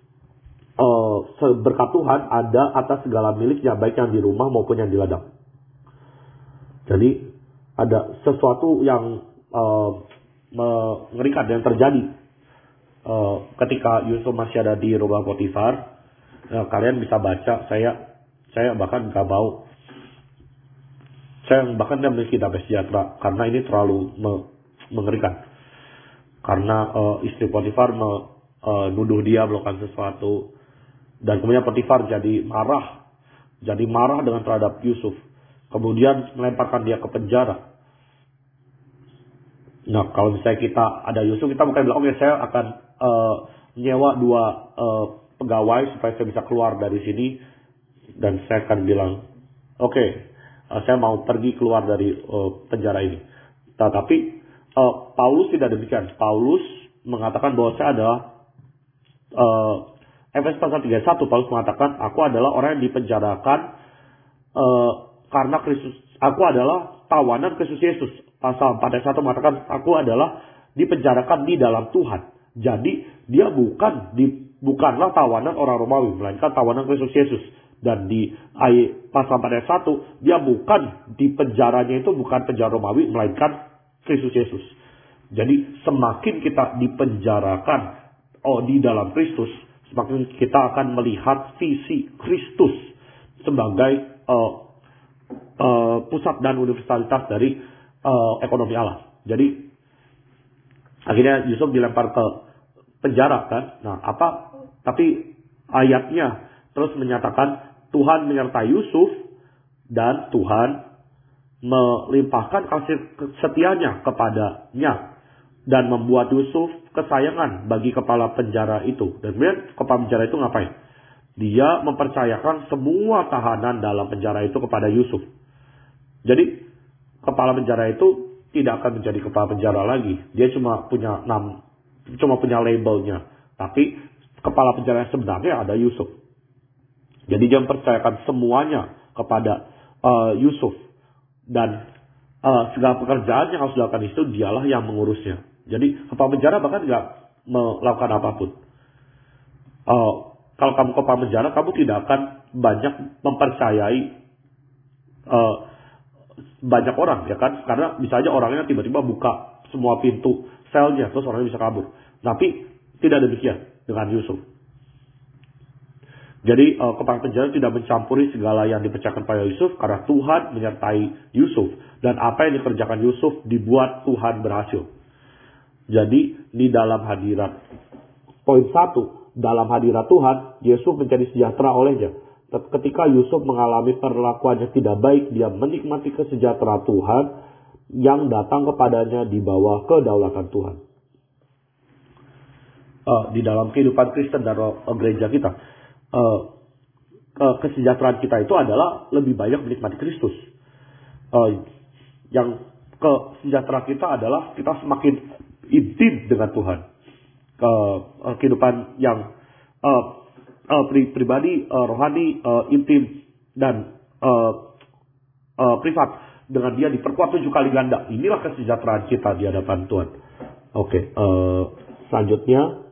berkat Tuhan ada atas segala miliknya, baik yang di rumah maupun yang di ladang. Jadi ada sesuatu yang mengerikan yang terjadi ketika Yusuf masih ada di rumah Potifar. Kalian bisa baca, saya bahkan gak mau. Saya bahkan tidak memiliki damai sejahtera karena ini terlalu mengerikan. Karena istri Potifar menuduh dia melakukan sesuatu, dan kemudian Potifar jadi marah dengan terhadap Yusuf. Kemudian melemparkan dia ke penjara. Nah, kalau misalnya kita ada Yusuf, kita bukan bilang, oke, saya akan nyewa 2 pegawai supaya saya bisa keluar dari sini, dan saya akan bilang, oke, saya mau pergi keluar dari penjara ini. Tetapi Paulus tidak demikian. Paulus mengatakan bahwa saya adalah Efesus pasal 31, Paulus mengatakan, aku adalah orang yang dipenjarakan karena Kristus. Aku adalah tawanan Kristus Yesus. Pasal 4 ayat 1 mengatakan, aku adalah dipenjarakan di dalam Tuhan. Jadi dia bukanlah tawanan orang Romawi, melainkan tawanan Kristus Yesus. Dan di pasal 4 ayat 1, dia bukan di penjaranya itu bukan penjara Romawi, melainkan Kristus Yesus. Jadi semakin kita dipenjarakan di dalam Kristus, semakin kita akan melihat visi Kristus sebagai pusat dan universalitas dari ekonomi Allah. Jadi akhirnya Yusuf dilempar ke penjara kan. Tapi ayatnya terus menyatakan Tuhan menyertai Yusuf, dan Tuhan melimpahkan kasih setianya kepadanya, dan membuat Yusuf kesayangan bagi kepala penjara itu. Dan kemudian kepala penjara itu ngapain? Dia mempercayakan semua tahanan dalam penjara itu kepada Yusuf. Jadi kepala penjara itu tidak akan menjadi kepala penjara lagi. Dia cuma punya labelnya. Tapi kepala penjara sebenarnya ada Yusuf. Jadi dia mempercayakan semuanya kepada Yusuf. Dan segala pekerjaan yang harus dilakukan itu dialah yang mengurusnya. Jadi kepala penjara bahkan tidak melakukan apapun. Kalau kamu kepala penjara, kamu tidak akan banyak mempercayai banyak orang, ya kan? Karena bisa aja orangnya tiba-tiba buka semua pintu selnya, terus orangnya bisa kabur. Tapi tidak demikian dengan Yusuf. Jadi kepala penjara tidak mencampuri segala yang dipercayakan pada Yusuf, karena Tuhan menyertai Yusuf. Dan apa yang dikerjakan Yusuf dibuat Tuhan berhasil. Jadi di dalam hadirat, poin 1, dalam hadirat Tuhan, Yusuf menjadi sejahtera olehnya. Ketika Yusuf mengalami perlakuan yang tidak baik, dia menikmati kesejahteraan Tuhan yang datang kepadanya di bawah kedaulatan Tuhan. di dalam kehidupan Kristen dan gereja kita. Kesejahteraan kita itu adalah lebih banyak menikmati Kristus. Yang kesejahteraan kita adalah kita semakin intim dengan Tuhan. Kehidupan yang pribadi, rohani, intim dan privat dengan Dia diperkuat 7 kali ganda. Inilah kesejahteraan kita di hadapan Tuhan. Oke, selanjutnya.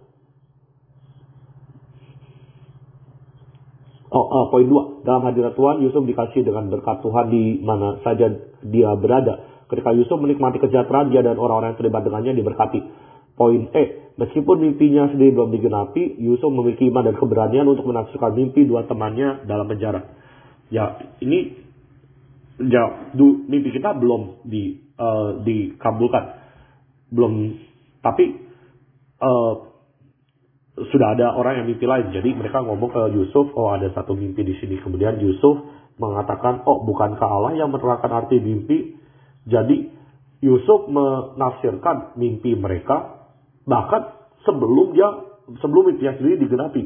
Poin 2. Dalam hadirat Tuhan, Yusuf dikasih dengan berkat Tuhan di mana saja dia berada. Ketika Yusuf menikmati kesejahteraan, dia dan orang-orang yang terlibat dengannya diberkati. Poin E. Meskipun mimpinya sendiri belum digenapi, Yusuf memiliki iman dan keberanian untuk menafsirkan mimpi 2 temannya dalam penjara. Mimpi kita belum dikabulkan. Belum, tapi sudah ada orang yang mimpi lain. Jadi mereka ngomong ke Yusuf, ada satu mimpi di sini. Kemudian Yusuf mengatakan, bukankah Allah yang menerangkan arti mimpi? Jadi Yusuf menafsirkan mimpi mereka bahkan sebelum mimpinya sendiri digenapi.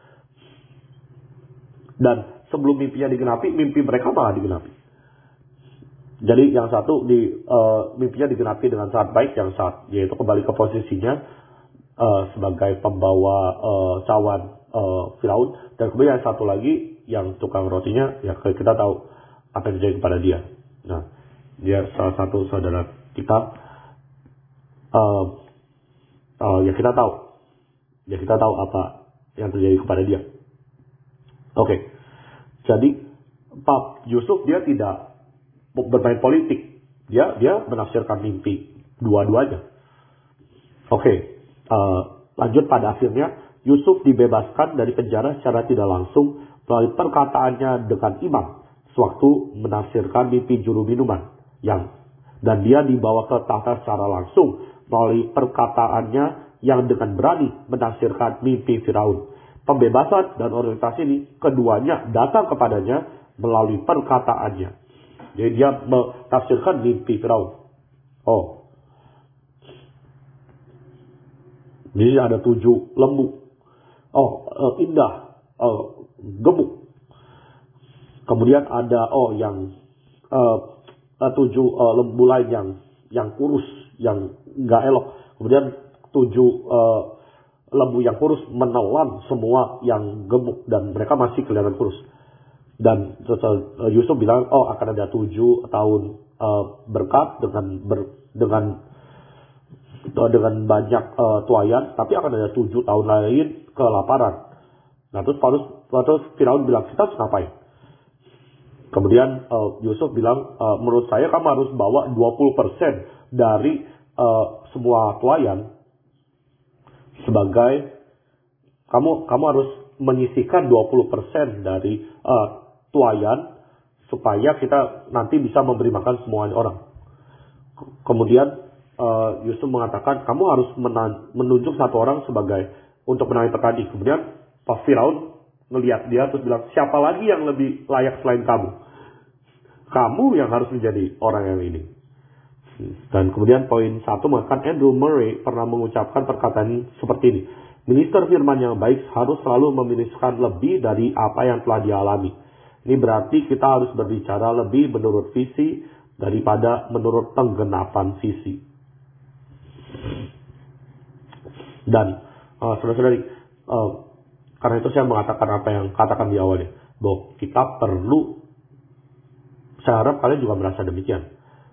Dan sebelum mimpinya digenapi, mimpi mereka malah digenapi. Jadi yang satu mimpinya digenapi dengan sangat baik, yaitu kembali ke posisinya sebagai pembawa cawan Firaun, dan kemudian yang satu lagi yang tukang rotinya, ya kita tahu apa yang terjadi kepada dia. Nah, dia salah satu saudara kita, kita tahu apa yang terjadi kepada dia. Oke. Jadi Pak Yusuf dia tidak bermain politik, dia menafsirkan mimpi dua-duanya. Oke. Lanjut, pada akhirnya Yusuf dibebaskan dari penjara secara tidak langsung melalui perkataannya dengan iman sewaktu menafsirkan mimpi juru minuman, dan dia dibawa ke tahta secara langsung melalui perkataannya yang dengan berani menafsirkan mimpi Firaun. Pembebasan dan orientasi ini keduanya datang kepadanya melalui perkataannya. Jadi dia menafsirkan mimpi Firaun. Jadi ada 7 lembu. Indah. Gemuk. Kemudian ada yang 7 lembu lain yang kurus, yang enggak elok. Kemudian 7 lembu yang kurus menelan semua yang gemuk dan mereka masih kelihatan kurus. Dan Yusuf bilang, akan ada 7 tahun berkat dengan banyak tuayan, tapi akan ada 7 tahun lain kelaparan. Nah, terus Firaun bilang, kita harus ngapain? Kemudian Yusuf bilang, menurut saya kamu harus bawa 20% dari semua tuayan sebagai kamu harus menyisihkan 20% dari tuayan supaya kita nanti bisa memberi makan semua orang. Kemudian Yusuf mengatakan, kamu harus menunjuk satu orang untuk menangani petani. Kemudian Pak Firaun ngelihat dia terus bilang, siapa lagi yang lebih layak selain kamu? Kamu yang harus menjadi orang yang ini. Dan kemudian poin 1 mengatakan, Andrew Murray pernah mengucapkan perkataan seperti ini. Minister firman yang baik harus selalu meminuskan lebih dari apa yang telah dialami. Ini berarti kita harus berbicara lebih menurut visi daripada menurut penggenapan visi. Dan saudara-saudari, karena itu saya mengatakan apa yang katakan di awalnya, bahwa kita perlu, saya harap kalian juga merasa demikian.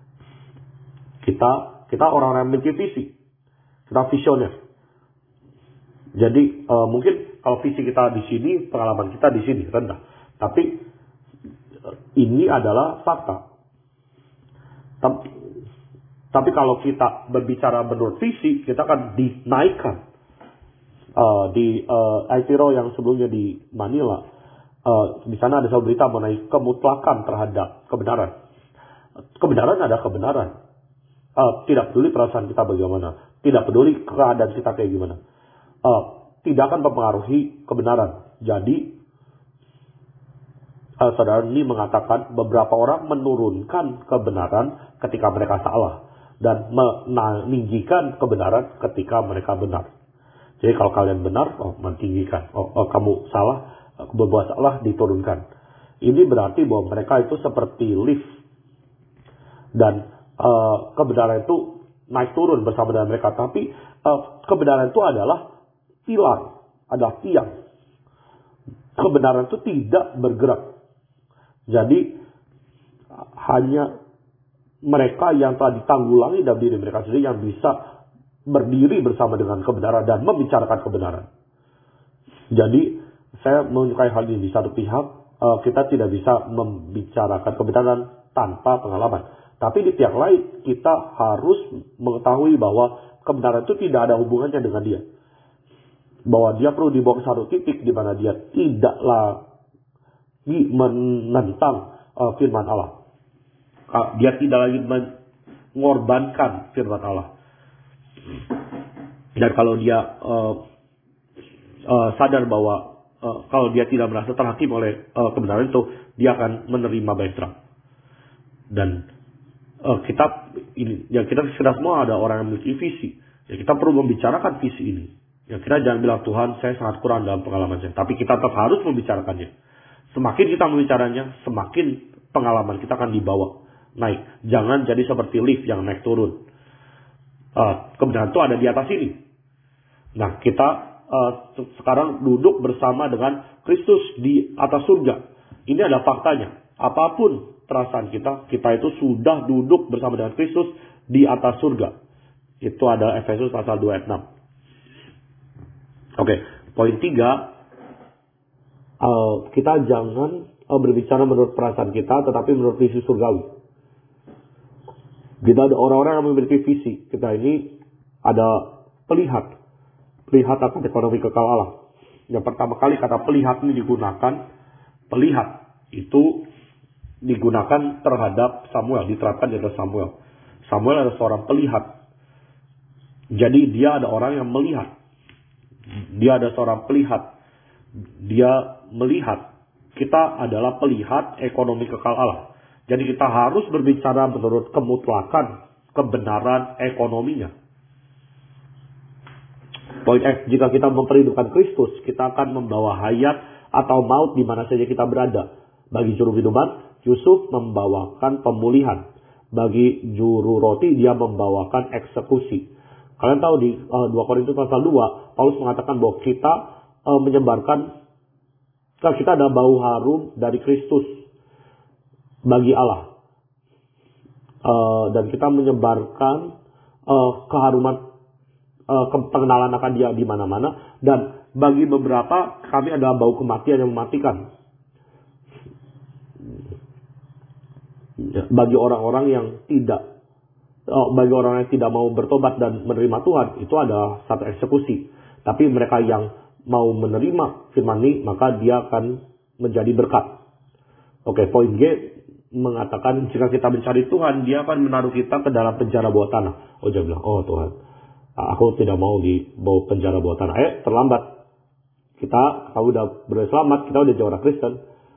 Kita orang-orang yang memiliki visi, kita visioner. Jadi mungkin kalau visi kita di sini, pengalaman kita di sini rendah, tapi ini adalah fakta. Tapi kalau kita berbicara menurut visi, kita akan dinaikkan. Di ITRO yang sebelumnya di Manila, di sana ada sebuah berita mengenai kemutlakan terhadap kebenaran. Kebenaran ada kebenaran. Tidak peduli perasaan kita bagaimana, tidak peduli keadaan kita kayak gimana, tidak akan mempengaruhi kebenaran. Jadi saudara ini mengatakan beberapa orang menurunkan kebenaran ketika mereka salah dan meninggikan kebenaran ketika mereka benar. Jadi kalau kalian benar, mentinggikan. Kamu salah, berbuat salah, diturunkan. Ini berarti bahwa mereka itu seperti lift. Dan kebenaran itu naik turun bersama dengan mereka. Tapi kebenaran itu adalah pilar, adalah tiang. Kebenaran itu tidak bergerak. Jadi hanya mereka yang telah ditanggulangi dalam diri mereka sendiri yang bisa berdiri bersama dengan kebenaran dan membicarakan kebenaran. Jadi saya menyukai hal ini. Di satu pihak kita tidak bisa membicarakan kebenaran tanpa pengalaman. Tapi di pihak lain kita harus mengetahui bahwa kebenaran itu tidak ada hubungannya dengan dia. Bahwa dia perlu dibawa ke satu titik di mana dia tidak lagi menentang firman Allah. Dia tidak lagi mengorbankan firman Allah. Dan kalau dia sadar bahwa kalau dia tidak merasa terhakim oleh kebenaran itu, dia akan menerima baik terang. Dan kita semua ada orang yang memiliki visi. Ya, kita perlu membicarakan visi ini. Ya, kita jangan bilang, Tuhan, saya sangat kurang dalam pengalaman saya. Tapi kita tetap harus membicarakannya. Semakin kita membicaranya, semakin pengalaman kita akan dibawa naik. Jangan jadi seperti lift yang naik turun. Kebenaran itu ada di atas ini. Nah, kita sekarang duduk bersama dengan Kristus di atas surga. Ini adalah faktanya. Apapun perasaan kita itu sudah duduk bersama dengan Kristus di atas surga. Itu adalah Efesus pasal 2 ayat 6. Oke, poin 3. Kita jangan berbicara menurut perasaan kita, tetapi menurut visi surgawi. Kita ada orang-orang yang memiliki visi. Kita ini ada pelihat akan ekonomi kekal Allah. Yang pertama kali kata pelihat ini digunakan, pelihat itu digunakan terhadap Samuel, diterapkan di atas Samuel. Samuel adalah seorang pelihat. Jadi dia ada orang yang melihat. Dia ada seorang pelihat. Dia melihat. Kita adalah pelihat ekonomi kekal Allah. Jadi kita harus berbicara menurut kemutlakan kebenaran ekonominya. Poin F, jika kita memperhidupkan Kristus, kita akan membawa hayat atau maut di mana saja kita berada. Bagi juru minuman, Yusuf membawakan pemulihan. Bagi juru roti, dia membawakan eksekusi. Kalian tahu di 2 Korintus pasal 2, Paulus mengatakan bahwa kita menyebarkan, kita ada bau harum dari Kristus bagi Allah. Dan kita menyebarkan keharuman, pengenalan akan dia di mana-mana. Dan bagi beberapa, kami adalah bau kematian yang mematikan. Bagi orang-orang yang tidak mau bertobat dan menerima Tuhan, itu adalah satu eksekusi. Tapi mereka yang mau menerima firman ini, maka dia akan menjadi berkat. Oke, poin G mengatakan jika kita mencari Tuhan, dia akan menaruh kita ke dalam penjara bawah tanah. Dia bilang, Tuhan, aku tidak mau di bawah penjara bawah tanah. Terlambat. Kita udah berselamat, kita udah jadi orang Kristen.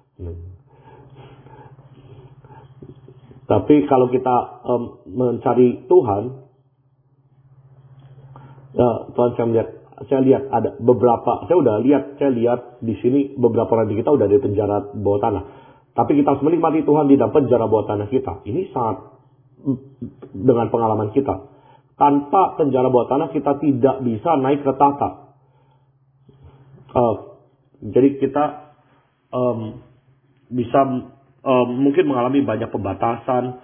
Tapi kalau kita mencari Tuhan, Tuhan saya lihat ada beberapa, saya lihat di sini beberapa orang kita udah di penjara bawah tanah. Tapi kita harus menikmati Tuhan di dalam penjara bawah tanah kita. Ini sangat dengan pengalaman kita. Tanpa penjara bawah tanah kita tidak bisa naik ke tahta. Jadi kita bisa mungkin mengalami banyak pembatasan.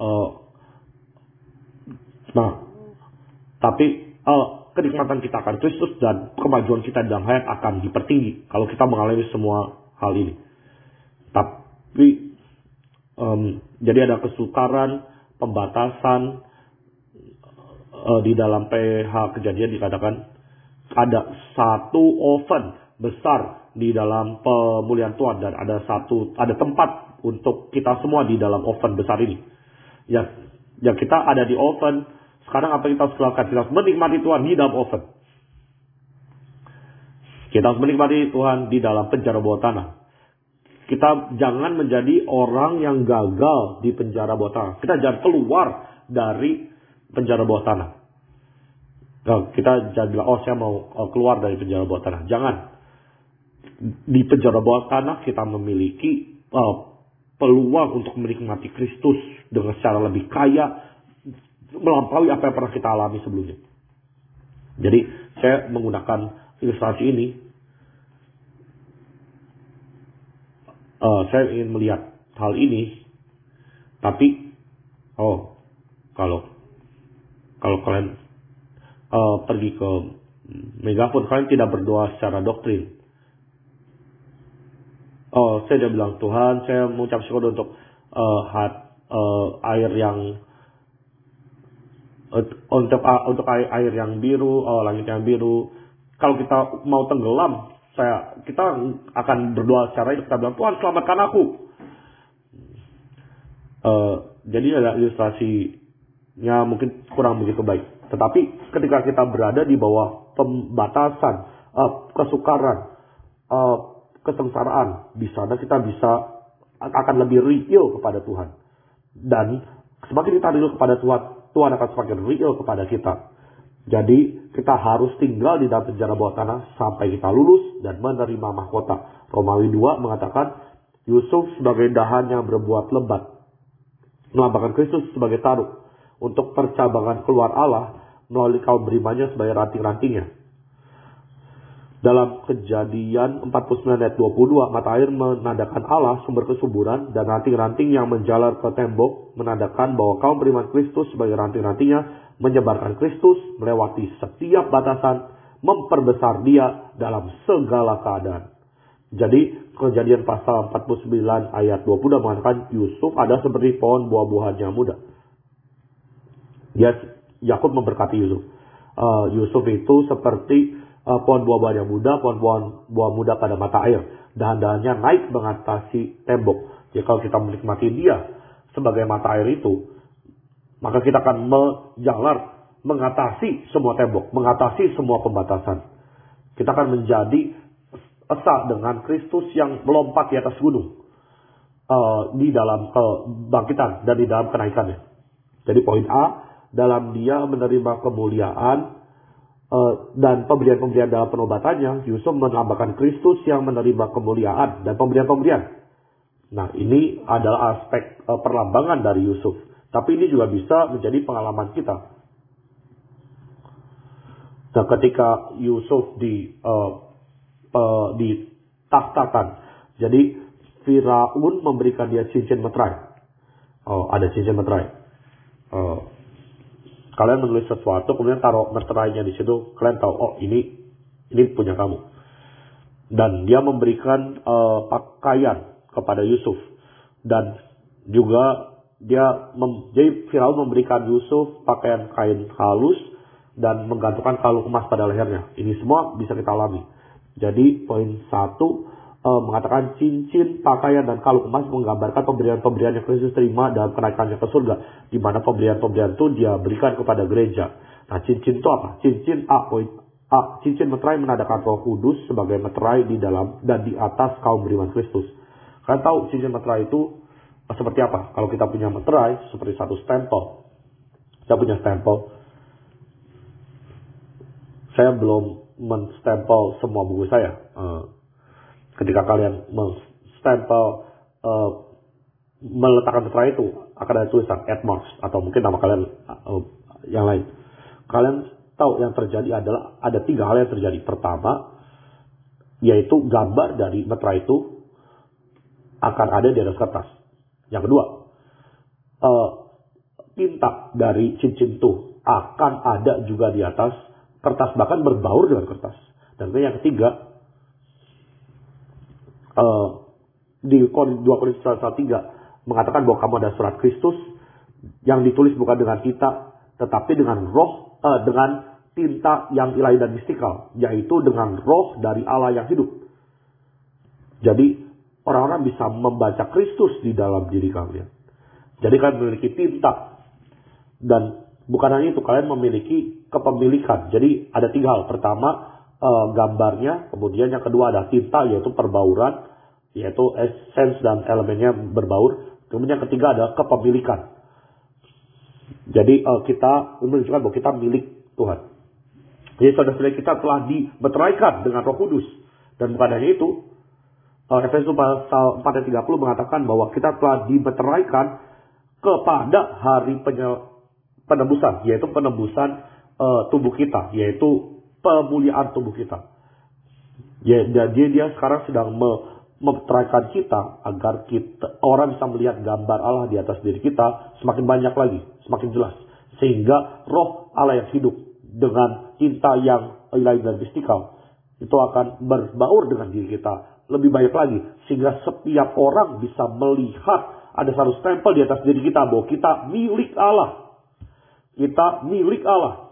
Tapi kenikmatan kita akan Kristus dan kemajuan kita dalam hayat akan dipertinggi kalau kita mengalami semua hal ini. Tapi jadi ada kesukaran, pembatasan di dalam PH Kejadian dikatakan ada satu oven besar di dalam pemulihan Tuhan dan ada tempat untuk kita semua di dalam oven besar ini. Ya kita ada di oven. Sekarang apa yang kita harus lakukan? Kita harus menikmati Tuhan di dalam oven. Kita harus menikmati Tuhan di dalam penjara bawah tanah. Kita jangan menjadi orang yang gagal di penjara bawah tanah. Kita jangan keluar dari penjara bawah tanah. Kita jangan bilang, saya mau keluar dari penjara bawah tanah. Jangan. Di penjara bawah tanah kita memiliki peluang untuk menikmati Kristus dengan secara lebih kaya, melampaui apa yang pernah kita alami sebelumnya. Jadi saya menggunakan ilustrasi ini. Saya ingin melihat hal ini, tapi kalau kalian pergi ke megafon, kalian tidak berdoa secara doktrin. Saya sudah bilang, Tuhan, saya mengucap syukur untuk air yang untuk air yang biru, langit yang biru. Kalau kita mau tenggelam, kita akan berdoa secara itu. Kita bilang, Tuhan selamatkan aku. Jadi ada ilustrasinya mungkin kurang begitu baik. Tetapi ketika kita berada di bawah pembatasan, kesukaran, kesengsaraan, di sana kita akan lebih real kepada Tuhan. Dan semakin kita real kepada Tuhan akan semakin real kepada kita. Jadi kita harus tinggal di dalam penjara bawah tanah sampai kita lulus dan menerima mahkota. Romawi 2 mengatakan Yusuf sebagai dahan yang berbuat lebat, melambangkan Kristus sebagai taruh untuk percabangan keluar Allah melalui kaum berimannya sebagai ranting-rantingnya. Dalam Kejadian 49 ayat 22, mata air menandakan Allah sumber kesuburan, dan ranting-ranting yang menjalar ke tembok menandakan bahwa kaum beriman Kristus sebagai ranting-rantingnya menyebarkan Kristus melewati setiap batasan, memperbesar Dia dalam segala keadaan. Jadi Kejadian pasal 49 ayat 20 mengatakan Yusuf ada seperti pohon buah-buahan yang muda. Yakub memberkati Yusuf. Yusuf itu seperti pohon buah-buahan yang muda, pohon buah muda pada mata air. Dahan-dahannya naik mengatasi tembok. Jadi kalau kita menikmati Dia sebagai mata air itu, maka kita akan menjalar, mengatasi semua tembok, mengatasi semua pembatasan. Kita akan menjadi esa dengan Kristus yang melompat di atas gunung, di dalam kebangkitan dan di dalam kenaikannya. Jadi poin A, dalam Dia menerima kemuliaan dan pemberian-pemberian dalam penobatannya, Yusuf melambangkan Kristus yang menerima kemuliaan dan pemberian-pemberian. Nah, ini adalah aspek perlambangan dari Yusuf. Tapi ini juga bisa menjadi pengalaman kita. Nah, ketika Yusuf ditahtakan, jadi Firaun memberikan dia cincin meterai. Ada cincin meterai. Kalian menulis sesuatu, kemudian taruh meterainya di situ, kalian tahu, ini punya kamu. Dan dia memberikan pakaian kepada Yusuf, dan juga jadi Firaun memberikan Yusuf pakaian kain halus dan menggantungkan kalung emas pada lehernya. Ini semua bisa kita alami. Jadi poin 1 mengatakan cincin, pakaian, dan kalung emas menggambarkan pemberian-pemberian yang Kristus terima dalam kenaikannya ke surga, di mana pemberian-pemberian itu Dia berikan kepada gereja. Nah, cincin itu apa? Cincin cincin meterai menandakan Roh Kudus sebagai meterai di dalam dan di atas kaum beriman Kristus. Kalian tahu cincin meterai itu seperti apa? Kalau kita punya meterai seperti satu stempel. Saya punya stempel. Saya belum menstempel semua buku saya. Ketika kalian menstempel, meletakkan meterai itu, akan ada tulisan Edmarks atau mungkin nama kalian yang lain. Kalian tahu yang terjadi adalah ada 3 hal yang terjadi. Pertama, yaitu gambar dari meterai itu akan ada di atas kertas. Yang kedua, tinta dari cincin itu akan ada juga di atas kertas, bahkan berbaur dengan kertas. Dan yang ketiga, di 2 Korintus 3 mengatakan bahwa kamu ada surat Kristus yang ditulis bukan dengan tinta, tetapi dengan roh, dengan tinta yang ilahi dan mistikal, yaitu dengan roh dari Allah yang hidup. Jadi orang-orang bisa membaca Kristus di dalam diri kalian. Jadi kalian memiliki tinta, dan bukan hanya itu, kalian memiliki kepemilikan. Jadi ada 3 hal. Pertama, gambarnya, kemudian yang kedua ada tinta, yaitu perbauran, yaitu essence dan elemennya berbaur. Kemudian yang ketiga ada kepemilikan. Jadi kita menunjukkan bahwa kita milik Tuhan. Jadi saudara-saudara kita telah dimeteraikan dengan Roh Kudus. Dan bukan hanya itu, Efesus pasal 4 ayat 30 mengatakan bahwa kita telah dimeteraikan kepada hari penebusan, yaitu penebusan tubuh kita, yaitu pemuliaan tubuh kita. Jadi dia sekarang sedang memeteraikan kita agar orang bisa melihat gambar Allah di atas diri kita semakin banyak lagi, semakin jelas. Sehingga roh Allah yang hidup dengan cinta yang ilahi dan mistikal itu akan berbaur dengan diri kita lebih banyak lagi. Sehingga setiap orang bisa melihat ada satu stempel di atas diri kita bahwa kita milik Allah. Kita milik Allah.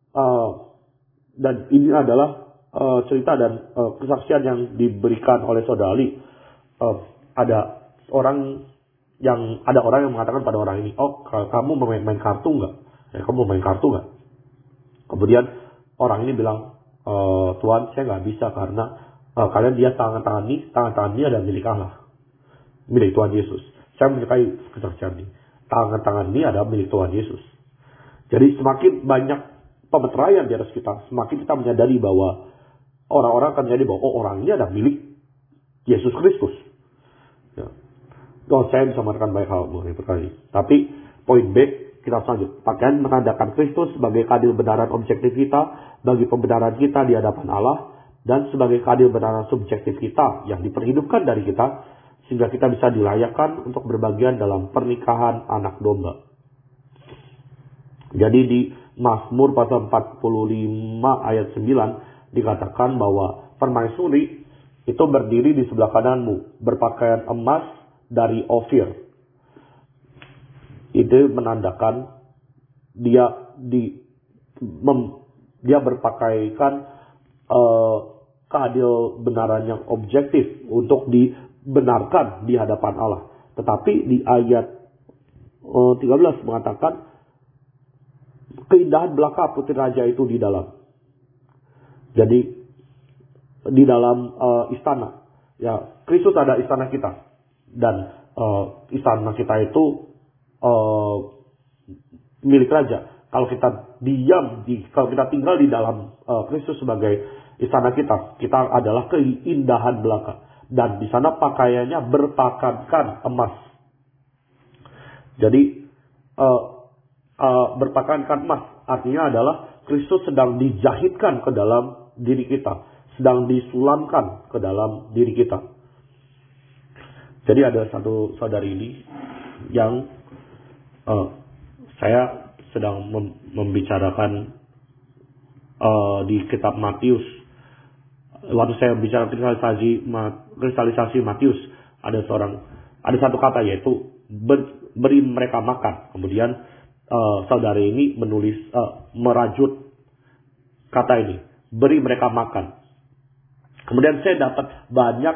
Dan ini adalah cerita dan kesaksian yang diberikan oleh Saudara Ali. Ada orang yang mengatakan pada orang ini, oh kamu mau main kartu nggak? Kamu mau main kartu nggak? Kemudian orang ini bilang, Tuhan saya nggak bisa karena kalian lihat tangan-tangan ini adalah milik Allah, milik Tuhan Yesus. Saya menyukai kesaksian ini. Tangan-tangan ini adalah milik Tuhan Yesus. Jadi semakin banyak pemeteraian di atas kita, semakin kita menyadari bahwa orang-orang akan menyadari bahwa orang ini adalah milik Yesus Kristus. Ya. Saya bisa mengatakan banyak hal mengenai perkara ini. Tapi poin B, kita lanjut. Pakaian menandakan Kristus sebagai keadilbenaran objektif kita bagi pembenaran kita di hadapan Allah, dan sebagai keadilbenaran subjektif kita yang diperhidupkan dari kita, sehingga kita bisa dilayakkan untuk berbagian dalam pernikahan anak domba. Jadi di Mazmur pasal 45 ayat 9 dikatakan bahwa permaisuri itu berdiri di sebelah kananmu, berpakaian emas dari Ofir. Itu menandakan dia berpakaikan keadilbenaran yang objektif untuk dibenarkan di hadapan Allah. Tetapi di ayat 13 mengatakan keindahan belaka putri raja itu di dalam. Jadi di dalam istana. Ya, Kristus ada istana kita. Dan istana kita itu milik raja. Kalau kita kalau kita tinggal di dalam Kristus sebagai istana kita adalah keindahan belaka. Dan di sana pakaiannya berpakaikan emas. Jadi berpakaikan emas artinya adalah Kristus sedang dijahitkan ke dalam diri kita, sedang disulamkan ke dalam diri kita. Jadi ada satu saudari ini yang saya sedang membicarakan di kitab Matius. Waktu saya bicara kristalisasi Matius, ada satu kata yaitu beri mereka makan. Kemudian saudari ini menulis merajut kata ini, beri mereka makan. Kemudian saya dapat banyak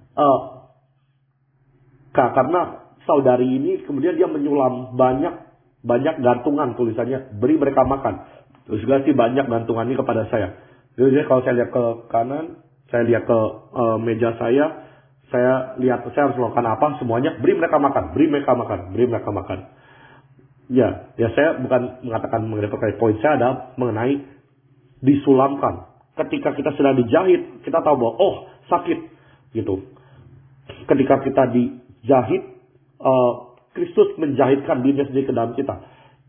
karena saudari ini kemudian dia menyulam banyak gantungan tulisannya beri mereka makan. Terus juga sih banyak gantungannya kepada saya. Jadi kalau saya lihat ke kanan, saya lihat ke meja saya harus melakukan apa? Semuanya beri mereka makan, beri mereka makan, beri mereka makan. Ya saya bukan mengatakan mengenai perkara, poin saya adalah mengenai disulamkan. Ketika kita sedang dijahit, kita tahu bahwa sakit gitu. Ketika kita dijahit, Kristus menjahitkan dirinya sendiri ke dalam kita.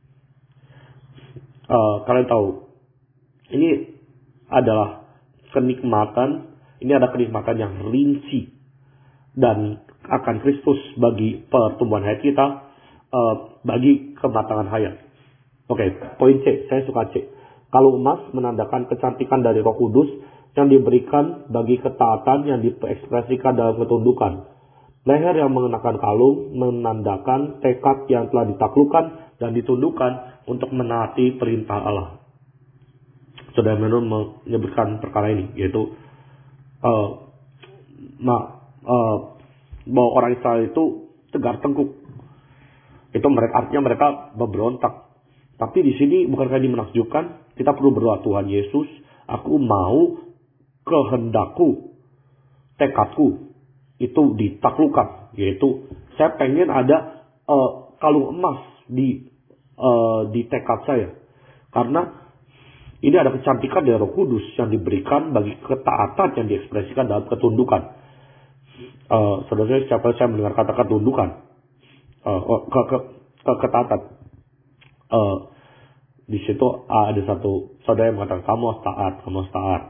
Kalian tahu, ini adalah kenikmatan, ini ada kenikmatan yang rinci dan akan Kristus bagi pertumbuhan hayat kita, bagi kematangan hayat. Oke, poin C, saya suka C. Kalung emas menandakan kecantikan dari Roh Kudus yang diberikan bagi ketaatan yang diekspresikan dalam ketundukan. Leher yang mengenakan kalung menandakan tekad yang telah ditaklukkan dan ditundukkan untuk menaati perintah Allah. Saudara Menur menyebutkan perkara ini, yaitu bahwa orang Israel itu tegar tengkuk. Itu artinya mereka memberontak. Tapi di sini bukankah ini menakjubkan? Kita perlu berdoa, Tuhan Yesus, aku mau kehendakku, tekadku itu ditaklukkan. Yaitu saya pengen ada kalung emas di tekad saya. Karena Ini ada kecantikan dari Roh Kudus yang diberikan bagi ketaatan yang diekspresikan dalam ketundukan. Saudara, siapa saya mendengar kata ketundukan, ketaatan. Di situ ada satu saudara yang mengatakan kamu harus taat.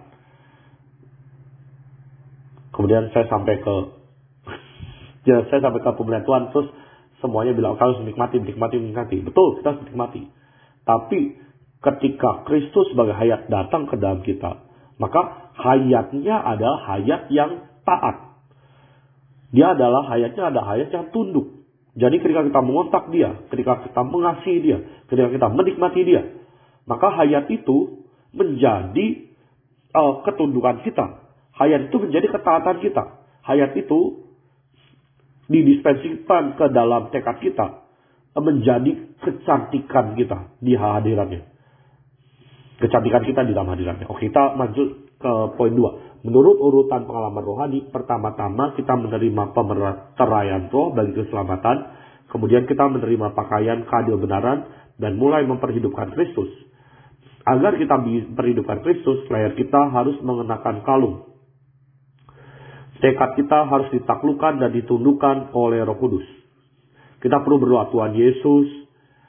Kemudian saya sampai ke pemilihan Tuhan, terus semuanya bilang kamu harus menikmati. Betul, kita harus menikmati. Tapi ketika Kristus sebagai hayat datang ke dalam kita, maka hayatnya adalah hayat yang taat. Dia adalah hayatnya ada hayat yang tunduk. Jadi ketika kita mengontak dia, ketika kita mengasihi dia, ketika kita menikmati dia, maka hayat itu menjadi ketundukan kita. Hayat itu menjadi ketaatan kita. Hayat itu didispensikan ke dalam tekad kita, menjadi kecantikan kita di hadirannya. Kecantikan kita di dalam hadirannya. Oke, kita lanjut ke poin 2. Menurut urutan pengalaman rohani, pertama-tama kita menerima pemeteraian roh bagi keselamatan. Kemudian kita menerima pakaian keadil benaran dan mulai memperhidupkan Kristus. Agar kita memperhidupkan Kristus, leher kita harus mengenakan kalung. Tekad kita harus ditaklukkan dan ditundukkan oleh Roh Kudus. Kita perlu berdoa, Tuhan Yesus,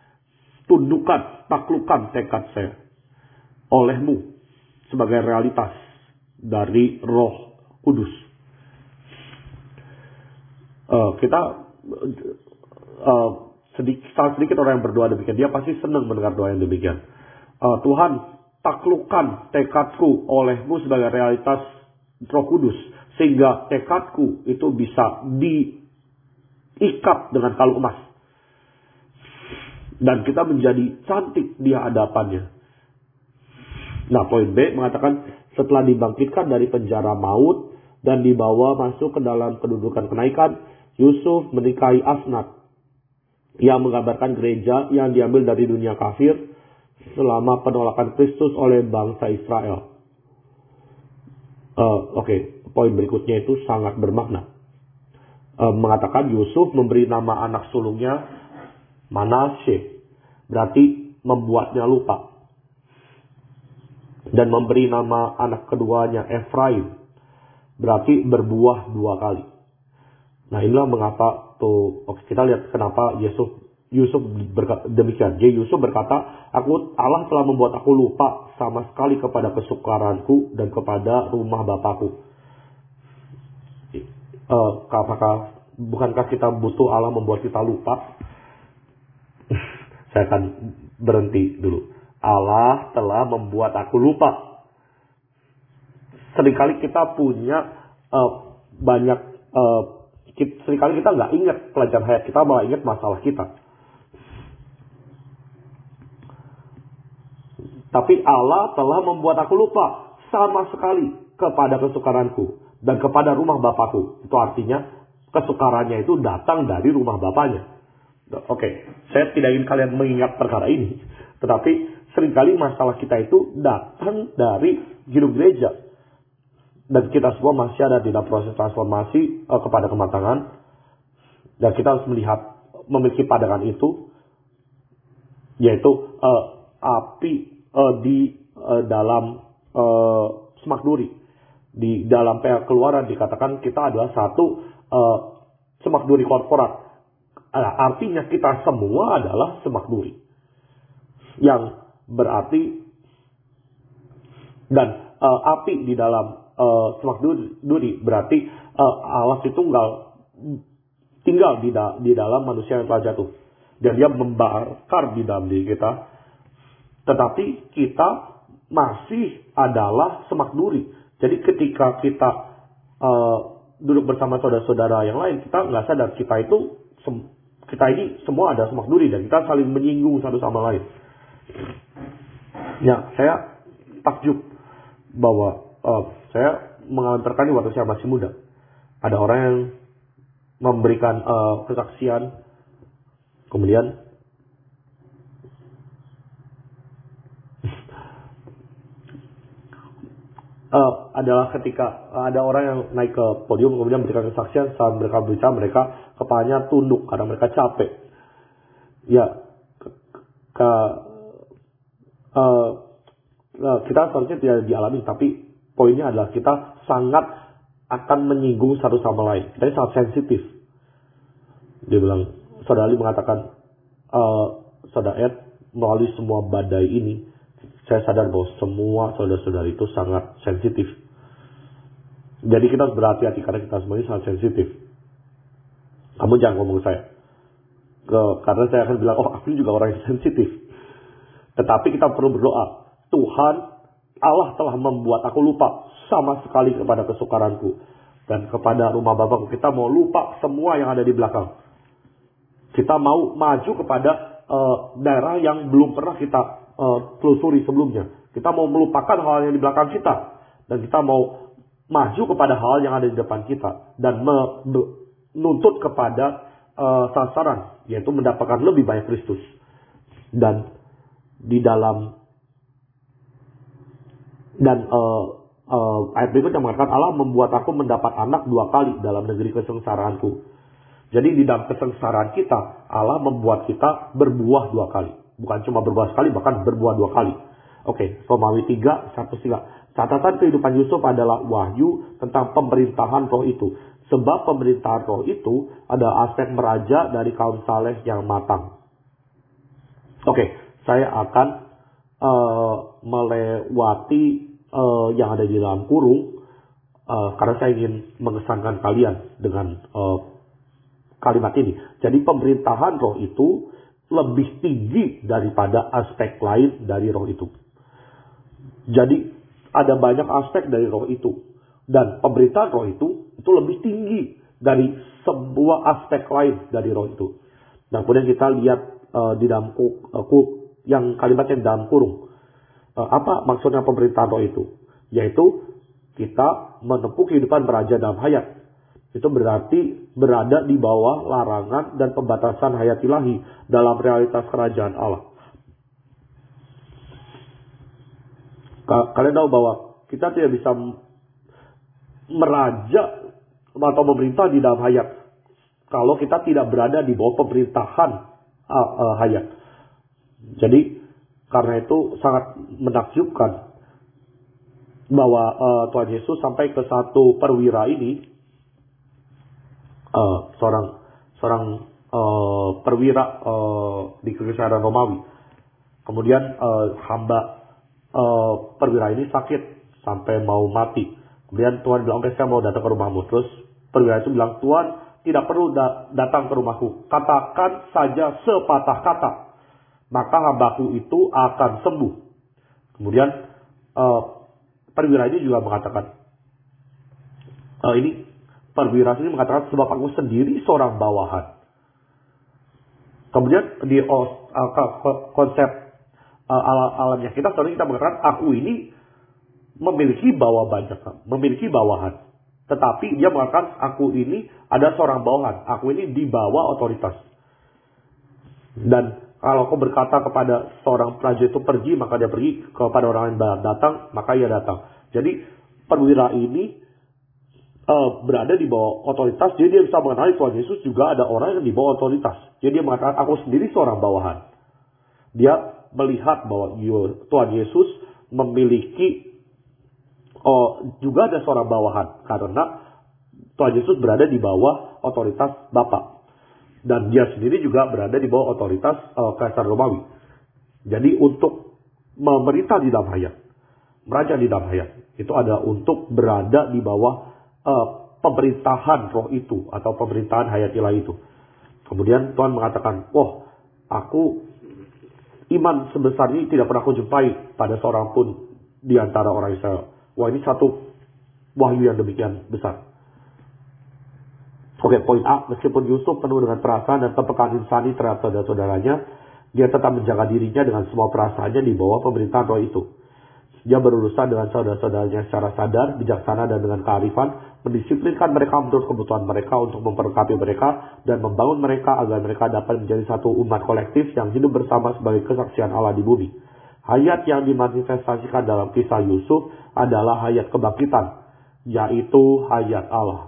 taklukkan tekad saya olehmu sebagai realitas dari Roh Kudus. Sangat sedikit orang yang berdoa demikian. Dia pasti senang mendengar doa yang demikian. Tuhan, taklukkan tekadku olehmu sebagai realitas Roh Kudus, sehingga tekadku itu bisa diikat dengan kalung emas, dan kita menjadi cantik di hadapannya. Nah, poin B mengatakan setelah dibangkitkan dari penjara maut dan dibawa masuk ke dalam kedudukan kenaikan, Yusuf menikahi Asnat yang menggambarkan gereja yang diambil dari dunia kafir selama penolakan Kristus oleh bangsa Israel. Poin berikutnya itu sangat bermakna. Mengatakan Yusuf memberi nama anak sulungnya Manasye, berarti membuatnya lupa. Dan memberi nama anak keduanya Efraim, berarti berbuah 2 kali. Nah, inilah mengapa kita lihat kenapa Yusuf demikian. Yusuf berkata, Allah telah membuat aku lupa sama sekali kepada kesukaranku dan kepada rumah Bapakku. Bukankah kita butuh Allah membuat kita lupa? Saya akan berhenti dulu. Allah telah membuat aku lupa. Seringkali kita punya seringkali kita nggak ingat pelajaran hayat kita, malah ingat masalah kita. Tapi Allah telah membuat aku lupa sama sekali kepada kesukaranku dan kepada rumah Bapakku. Itu artinya kesukarannya itu datang dari rumah Bapaknya. Saya tidak ingin kalian mengingat perkara ini. Tetapi seringkali masalah kita itu datang dari hidup gereja. Dan kita semua masih ada di dalam proses transformasi kepada kematangan. Dan kita harus memiliki pandangan itu. Yaitu api di dalam semak duri. Di dalam Keluaran dikatakan kita adalah satu semak duri korporat. Artinya kita semua adalah semak duri. Yang berarti dan api di dalam semak duri berarti Allah Tritunggal tinggal di dalam manusia yang telah jatuh, dan dia membakar di dalam diri kita. Tetapi kita masih adalah semak duri. Jadi ketika kita duduk bersama saudara-saudara yang lain, kita nggak sadar kita ini semua ada semak duri, dan kita saling menyinggung satu sama lain. Ya, saya takjub bahwa saya mengalami perkara waktu saya masih muda. Ada orang yang memberikan kesaksian, kemudian adalah ketika ada orang yang naik ke podium kemudian memberikan kesaksian, saat mereka berbicara mereka kepalanya tunduk karena mereka capek. Ya, kita seharusnya tidak dialami, tapi poinnya adalah kita sangat akan menyinggung satu sama lain. Kita sangat sensitif. Dia bilang, Saudara Ali mengatakan, Saudara Ed, melalui semua badai ini, saya sadar bahwa semua saudara-saudara itu sangat sensitif. Jadi kita harus berhati-hati karena kita semuanya sangat sensitif. Kamu jangan ngomong saya. Karena saya akan bilang, aku juga orang yang sensitif. Tetapi kita perlu berdoa. Tuhan, Allah telah membuat aku lupa sama sekali kepada kesukaranku. Dan kepada rumah Bapakku. Kita mau lupa semua yang ada di belakang. Kita mau maju kepada daerah yang belum pernah kita telusuri sebelumnya. Kita mau melupakan hal yang di belakang kita. Dan kita mau maju kepada hal yang ada di depan kita. Dan menuntut kepada sasaran, yaitu mendapatkan lebih banyak Kristus. Dan di dalam ayat berikutnya mengatakan Allah membuat aku mendapat anak 2 kali dalam negeri kesengsaraanku. Jadi di dalam kesengsaraan kita, Allah membuat kita berbuah 2 kali. Bukan cuma berbuah sekali, bahkan berbuah 2 kali. Oke, Romawi 3, 1-3. Catatan kehidupan Yusuf adalah wahyu tentang pemerintahan roh itu. Sebab pemerintahan roh itu ada aspek meraja dari kaum saleh yang matang. Oke, saya akan melewati yang ada di dalam kurung. Karena saya ingin mengesankan kalian dengan kalimat ini. Jadi pemerintahan roh itu lebih tinggi daripada aspek lain dari roh itu. Jadi ada banyak aspek dari roh itu. Dan pemerintahan roh itu lebih tinggi dari sebuah aspek lain dari roh itu. Dan kemudian kita lihat di dalam yang kalimatnya dalam kurung. Apa maksudnya pemerintahan roh itu? Yaitu kita menempuh kehidupan beraja dalam hayat. Itu berarti berada di bawah larangan dan pembatasan hayat ilahi dalam realitas kerajaan Allah. Kalian tahu bahwa kita tidak bisa meraja atau memerintah di dalam hayat kalau kita tidak berada di bawah pemerintahan hayat. Jadi karena itu sangat menakjubkan bahwa Tuhan Yesus sampai ke satu perwira ini, seorang perwira di Kekaisaran Romawi. Kemudian hamba perwira ini sakit sampai mau mati. Kemudian Tuhan bilang, oke, saya mau datang ke rumahmu. Terus perwira itu bilang, Tuhan tidak perlu datang ke rumahku. Katakan saja sepatah kata, maka hambaku itu akan sembuh. Kemudian perwira ini juga mengatakan, perwira ini mengatakan, sebab aku sendiri seorang bawahan. Kemudian di konsep alamnya kita, sebenarnya kita mengatakan, aku ini memiliki memiliki bawahan. Tetapi dia mengatakan, aku ini ada seorang bawahan. Aku ini di bawah otoritas. Dan kalau kau berkata kepada seorang prajurit itu pergi, maka dia pergi. Kepada orang yang datang, maka ia datang. Jadi perwira ini berada di bawah otoritas. Jadi dia bisa mengenali Tuhan Yesus juga ada orang yang di bawah otoritas. Jadi dia mengatakan, aku sendiri seorang bawahan. Dia melihat bahwa Tuhan Yesus memiliki juga ada seorang bawahan. Karena Tuhan Yesus berada di bawah otoritas Bapa. Dan dia sendiri juga berada di bawah otoritas Kaisar Romawi. Jadi untuk memerintah di dalam hayat, meraja di dalam hayat, itu adalah untuk berada di bawah pemerintahan roh itu atau pemerintahan hayat ilahi itu. Kemudian Tuhan mengatakan, aku iman sebesar ini tidak pernah aku jumpai pada seorang pun di antara orang Israel. Ini satu wahyu yang demikian besar. Oke, poin A, meskipun Yusuf penuh dengan perasaan dan kepekaan insani terhadap saudara-saudaranya, dia tetap menjaga dirinya dengan semua perasaannya di bawah pemerintahan roh itu. Dia berurusan dengan saudara-saudaranya secara sadar, bijaksana, dan dengan kearifan, mendisiplinkan mereka menurut kebutuhan mereka untuk memperlengkapi mereka, dan membangun mereka agar mereka dapat menjadi satu umat kolektif yang hidup bersama sebagai kesaksian Allah di bumi. Hayat yang dimanifestasikan dalam kisah Yusuf adalah hayat kebangkitan, yaitu hayat Allah.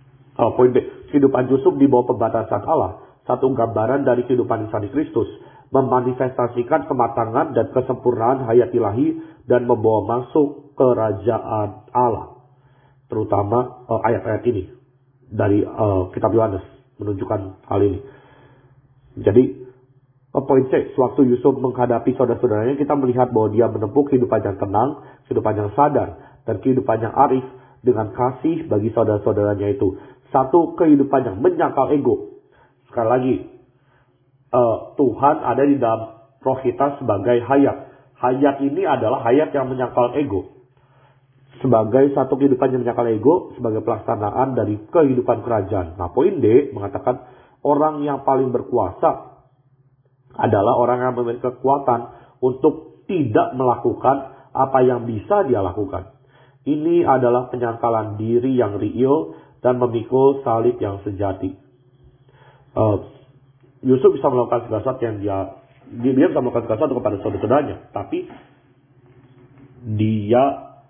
Poin B, kehidupan Yusuf di bawah pembatasan Allah, satu gambaran dari kehidupan insani Kristus. memanifestasikan kematangan dan kesempurnaan hayat ilahi dan membawa masuk kerajaan Allah. Terutama ayat-ayat ini dari kitab Yohanes menunjukkan hal ini. Jadi poin C, sewaktu Yusuf menghadapi saudara-saudaranya, kita melihat bahwa dia menempuh kehidupan yang tenang, kehidupan yang sadar, dan kehidupan yang arif dengan kasih bagi saudara-saudaranya itu. Satu kehidupan yang menyangkal ego. Sekali lagi, Tuhan ada di dalam roh kita sebagai hayat. Hayat ini adalah hayat yang menyangkal ego. Sebagai satu kehidupan yang menyangkal ego, sebagai pelaksanaan dari kehidupan kerajaan. Nah, poin D mengatakan orang yang paling berkuasa adalah orang yang memiliki kekuatan untuk tidak melakukan apa yang bisa dia lakukan. Ini adalah penyangkalan diri yang real dan memikul salib yang sejati. Yusuf bisa melakukan segala sesuatu yang dia bisa melakukan segala sesuatu kepada saudara-saudaranya, tapi dia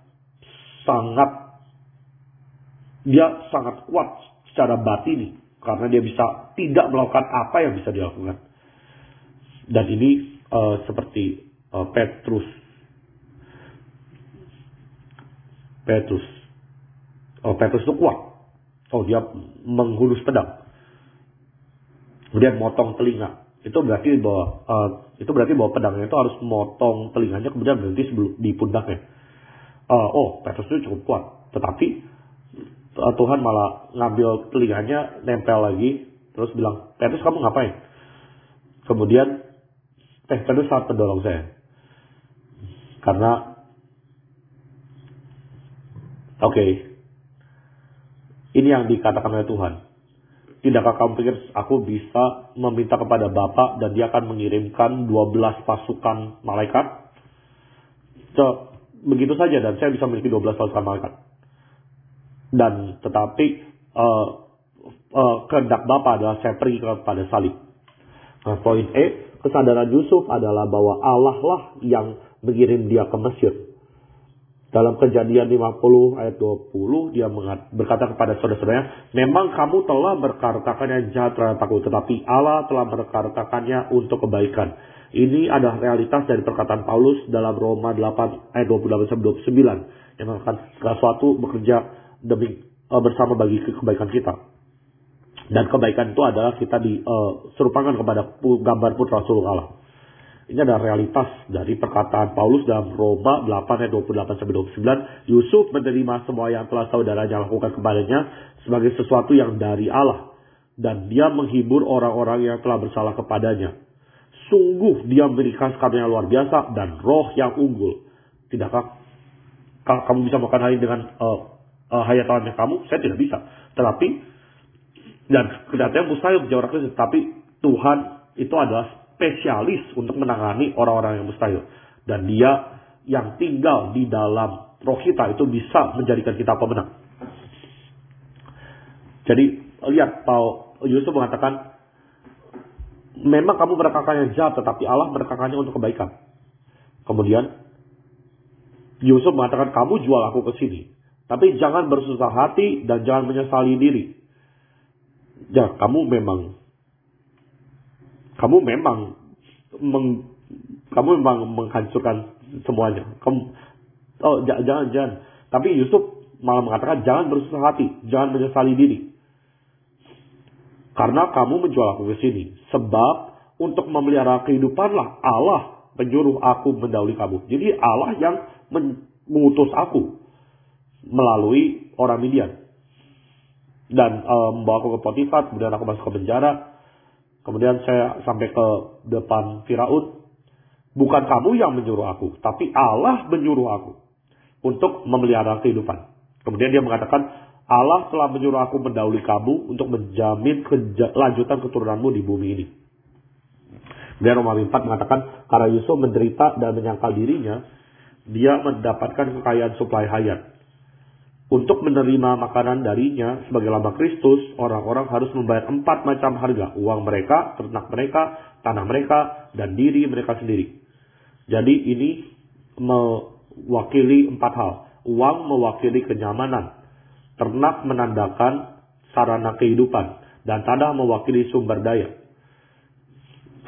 sangat kuat secara batini karena dia bisa tidak melakukan apa yang bisa dilakukan. Dan ini seperti Petrus itu kuat. Dia menghunus pedang. Kemudian motong telinga. Itu berarti bahwa pedangnya itu harus motong telinganya kemudian berhenti di pundaknya. Petrus itu cukup kuat. Tetapi Tuhan malah ngambil telinganya, nempel lagi, terus bilang, Petrus kamu ngapain? Kemudian Petrus saat mendorong saya. Karena ini yang dikatakan oleh Tuhan. Tidakkah kamu pikir aku bisa meminta kepada Bapa dan dia akan mengirimkan 12 pasukan malaikat? Begitu saja dan saya bisa memiliki 12 pasukan malaikat. Dan tetapi kehendak Bapa adalah saya pergi kepada salib. Nah, poin E, kesadaran Yusuf adalah bahwa Allah lah yang mengirim dia ke Mesir. Dalam Kejadian 50 ayat 20, dia berkata kepada saudara-saudaranya, memang kamu telah merekarekakannya jahat terhadap aku, tetapi Allah telah merekarekakannya untuk kebaikan. Ini adalah realitas dari perkataan Paulus dalam Roma 8 ayat 28-29, yang mengatakan segala sesuatu bekerja bersama bagi kebaikan kita. Dan kebaikan itu adalah kita diserupakan kepada gambar putra sulung Allah. Ini adalah realitas dari perkataan Paulus dalam Roma 8 ayat 28-29. Yusuf menerima semua yang telah saudaranya lakukan kepadanya sebagai sesuatu yang dari Allah. Dan dia menghibur orang-orang yang telah bersalah kepadanya. Sungguh dia memberikan karunia yang luar biasa dan roh yang unggul. Tidakkah kamu bisa melakukan hal ini dengan hayatan kamu? Saya tidak bisa. Tetapi, dan kedatanya mustahil menjawab orang Kristen. Tapi Tuhan itu adalah spesialis untuk menangani orang-orang yang mustahil. Dan dia yang tinggal di dalam roh kita itu bisa menjadikan kita pemenang. Jadi lihat, Yusuf mengatakan, memang kamu merekarkannya jahat, tetapi Allah merekarkannya untuk kebaikan. Kemudian Yusuf mengatakan, kamu jual aku ke sini, tapi jangan bersusah hati dan jangan menyesali diri. Ya, kamu memang menghancurkan semuanya. Jangan. Tapi Yusuf malah mengatakan jangan bersusah hati, jangan menyesali diri. Karena kamu menjual aku ke sini. Sebab untuk memelihara kehidupanlah Allah menyuruh aku mendahului kamu. Jadi Allah yang mengutus aku melalui orang Midian. Dan membawa aku ke Potifar, kemudian aku masuk ke penjara. Kemudian saya sampai ke depan Firaun. Bukan kamu yang menyuruh aku, tapi Allah menyuruh aku untuk memelihara kehidupan. Kemudian dia mengatakan, Allah telah menyuruh aku mendahului kamu untuk menjamin kelanjutan keturunanmu di bumi ini. Kemudian Roma 4 mengatakan, karena Yusuf menderita dan menyangkal dirinya, dia mendapatkan kekayaan suplai hayat. Untuk menerima makanan darinya sebagai lambang Kristus, orang-orang harus membayar 4 macam harga. Uang mereka, ternak mereka, tanah mereka, dan diri mereka sendiri. Jadi ini mewakili 4 hal. Uang mewakili kenyamanan. Ternak menandakan sarana kehidupan. Dan tanah mewakili sumber daya.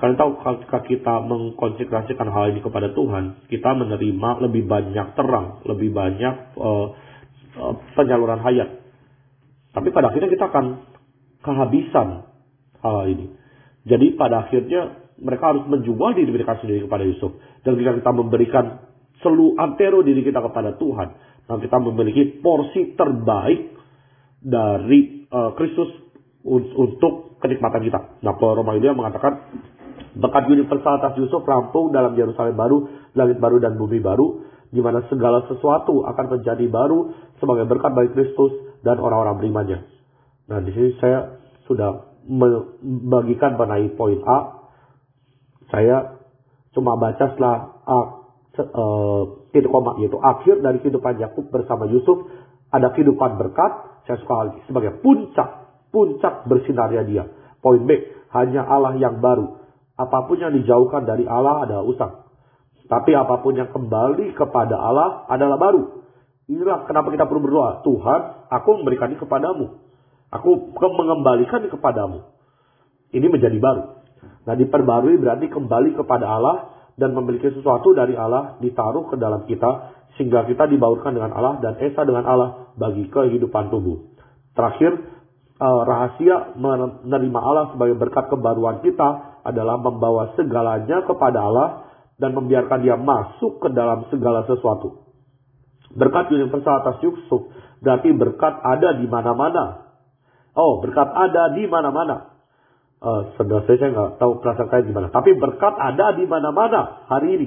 Kalian tahu ketika kita mengkonsentrasikan hal ini kepada Tuhan, kita menerima lebih banyak terang, lebih banyak penyaluran hayat. Tapi pada akhirnya kita akan kehabisan hal ini. Jadi pada akhirnya mereka harus menjual diri mereka sendiri kepada Yusuf. Dan ketika kita memberikan antero diri kita kepada Tuhan, dan kita memiliki porsi terbaik dari Kristus untuk kenikmatan kita. Nah, Roma Yulia mengatakan, berkat universal atas Yusuf rampung dalam Yerusalem baru, langit baru dan bumi baru, di mana segala sesuatu akan menjadi baru sebagai berkat bagi Kristus dan orang-orang berimannya. Nah, di sini saya sudah membagikan mengenai poin A. Saya cuma baca setelah titik koma, yaitu akhir dari kehidupan Yakub bersama Yusuf ada kehidupan berkat. Saya suka hal ini sebagai puncak bersinarnya dia. Poin B, hanya Allah yang baru. Apapun yang dijauhkan dari Allah adalah usang. Tapi apapun yang kembali kepada Allah adalah baru. Inilah kenapa kita perlu berdoa. Tuhan, aku memberikan ini kepadamu. Aku mengembalikan ini kepadamu. Ini menjadi baru. Nah, diperbarui berarti kembali kepada Allah dan memiliki sesuatu dari Allah ditaruh ke dalam kita sehingga kita dibaurkan dengan Allah dan esa dengan Allah bagi kehidupan tubuh. Terakhir, rahasia menerima Allah sebagai berkat kebaruan kita adalah membawa segalanya kepada Allah dan membiarkan dia masuk ke dalam segala sesuatu. Berkat universal atas Yusuf berarti berkat ada di mana-mana. Oh, berkat ada di mana-mana. Saudara saya nggak tahu perasaan kalian gimana. Tapi berkat ada di mana-mana hari ini.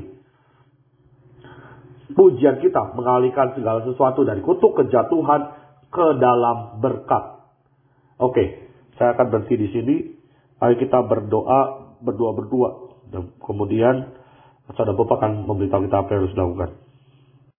Pujian kita mengalihkan segala sesuatu dari kutuk kejatuhan ke dalam berkat. Oke, saya akan berhenti di sini. Ayo kita berdoa berdua. Dan kemudian Saudara Bapak akan memberitahu kita apa yang harus dilakukan.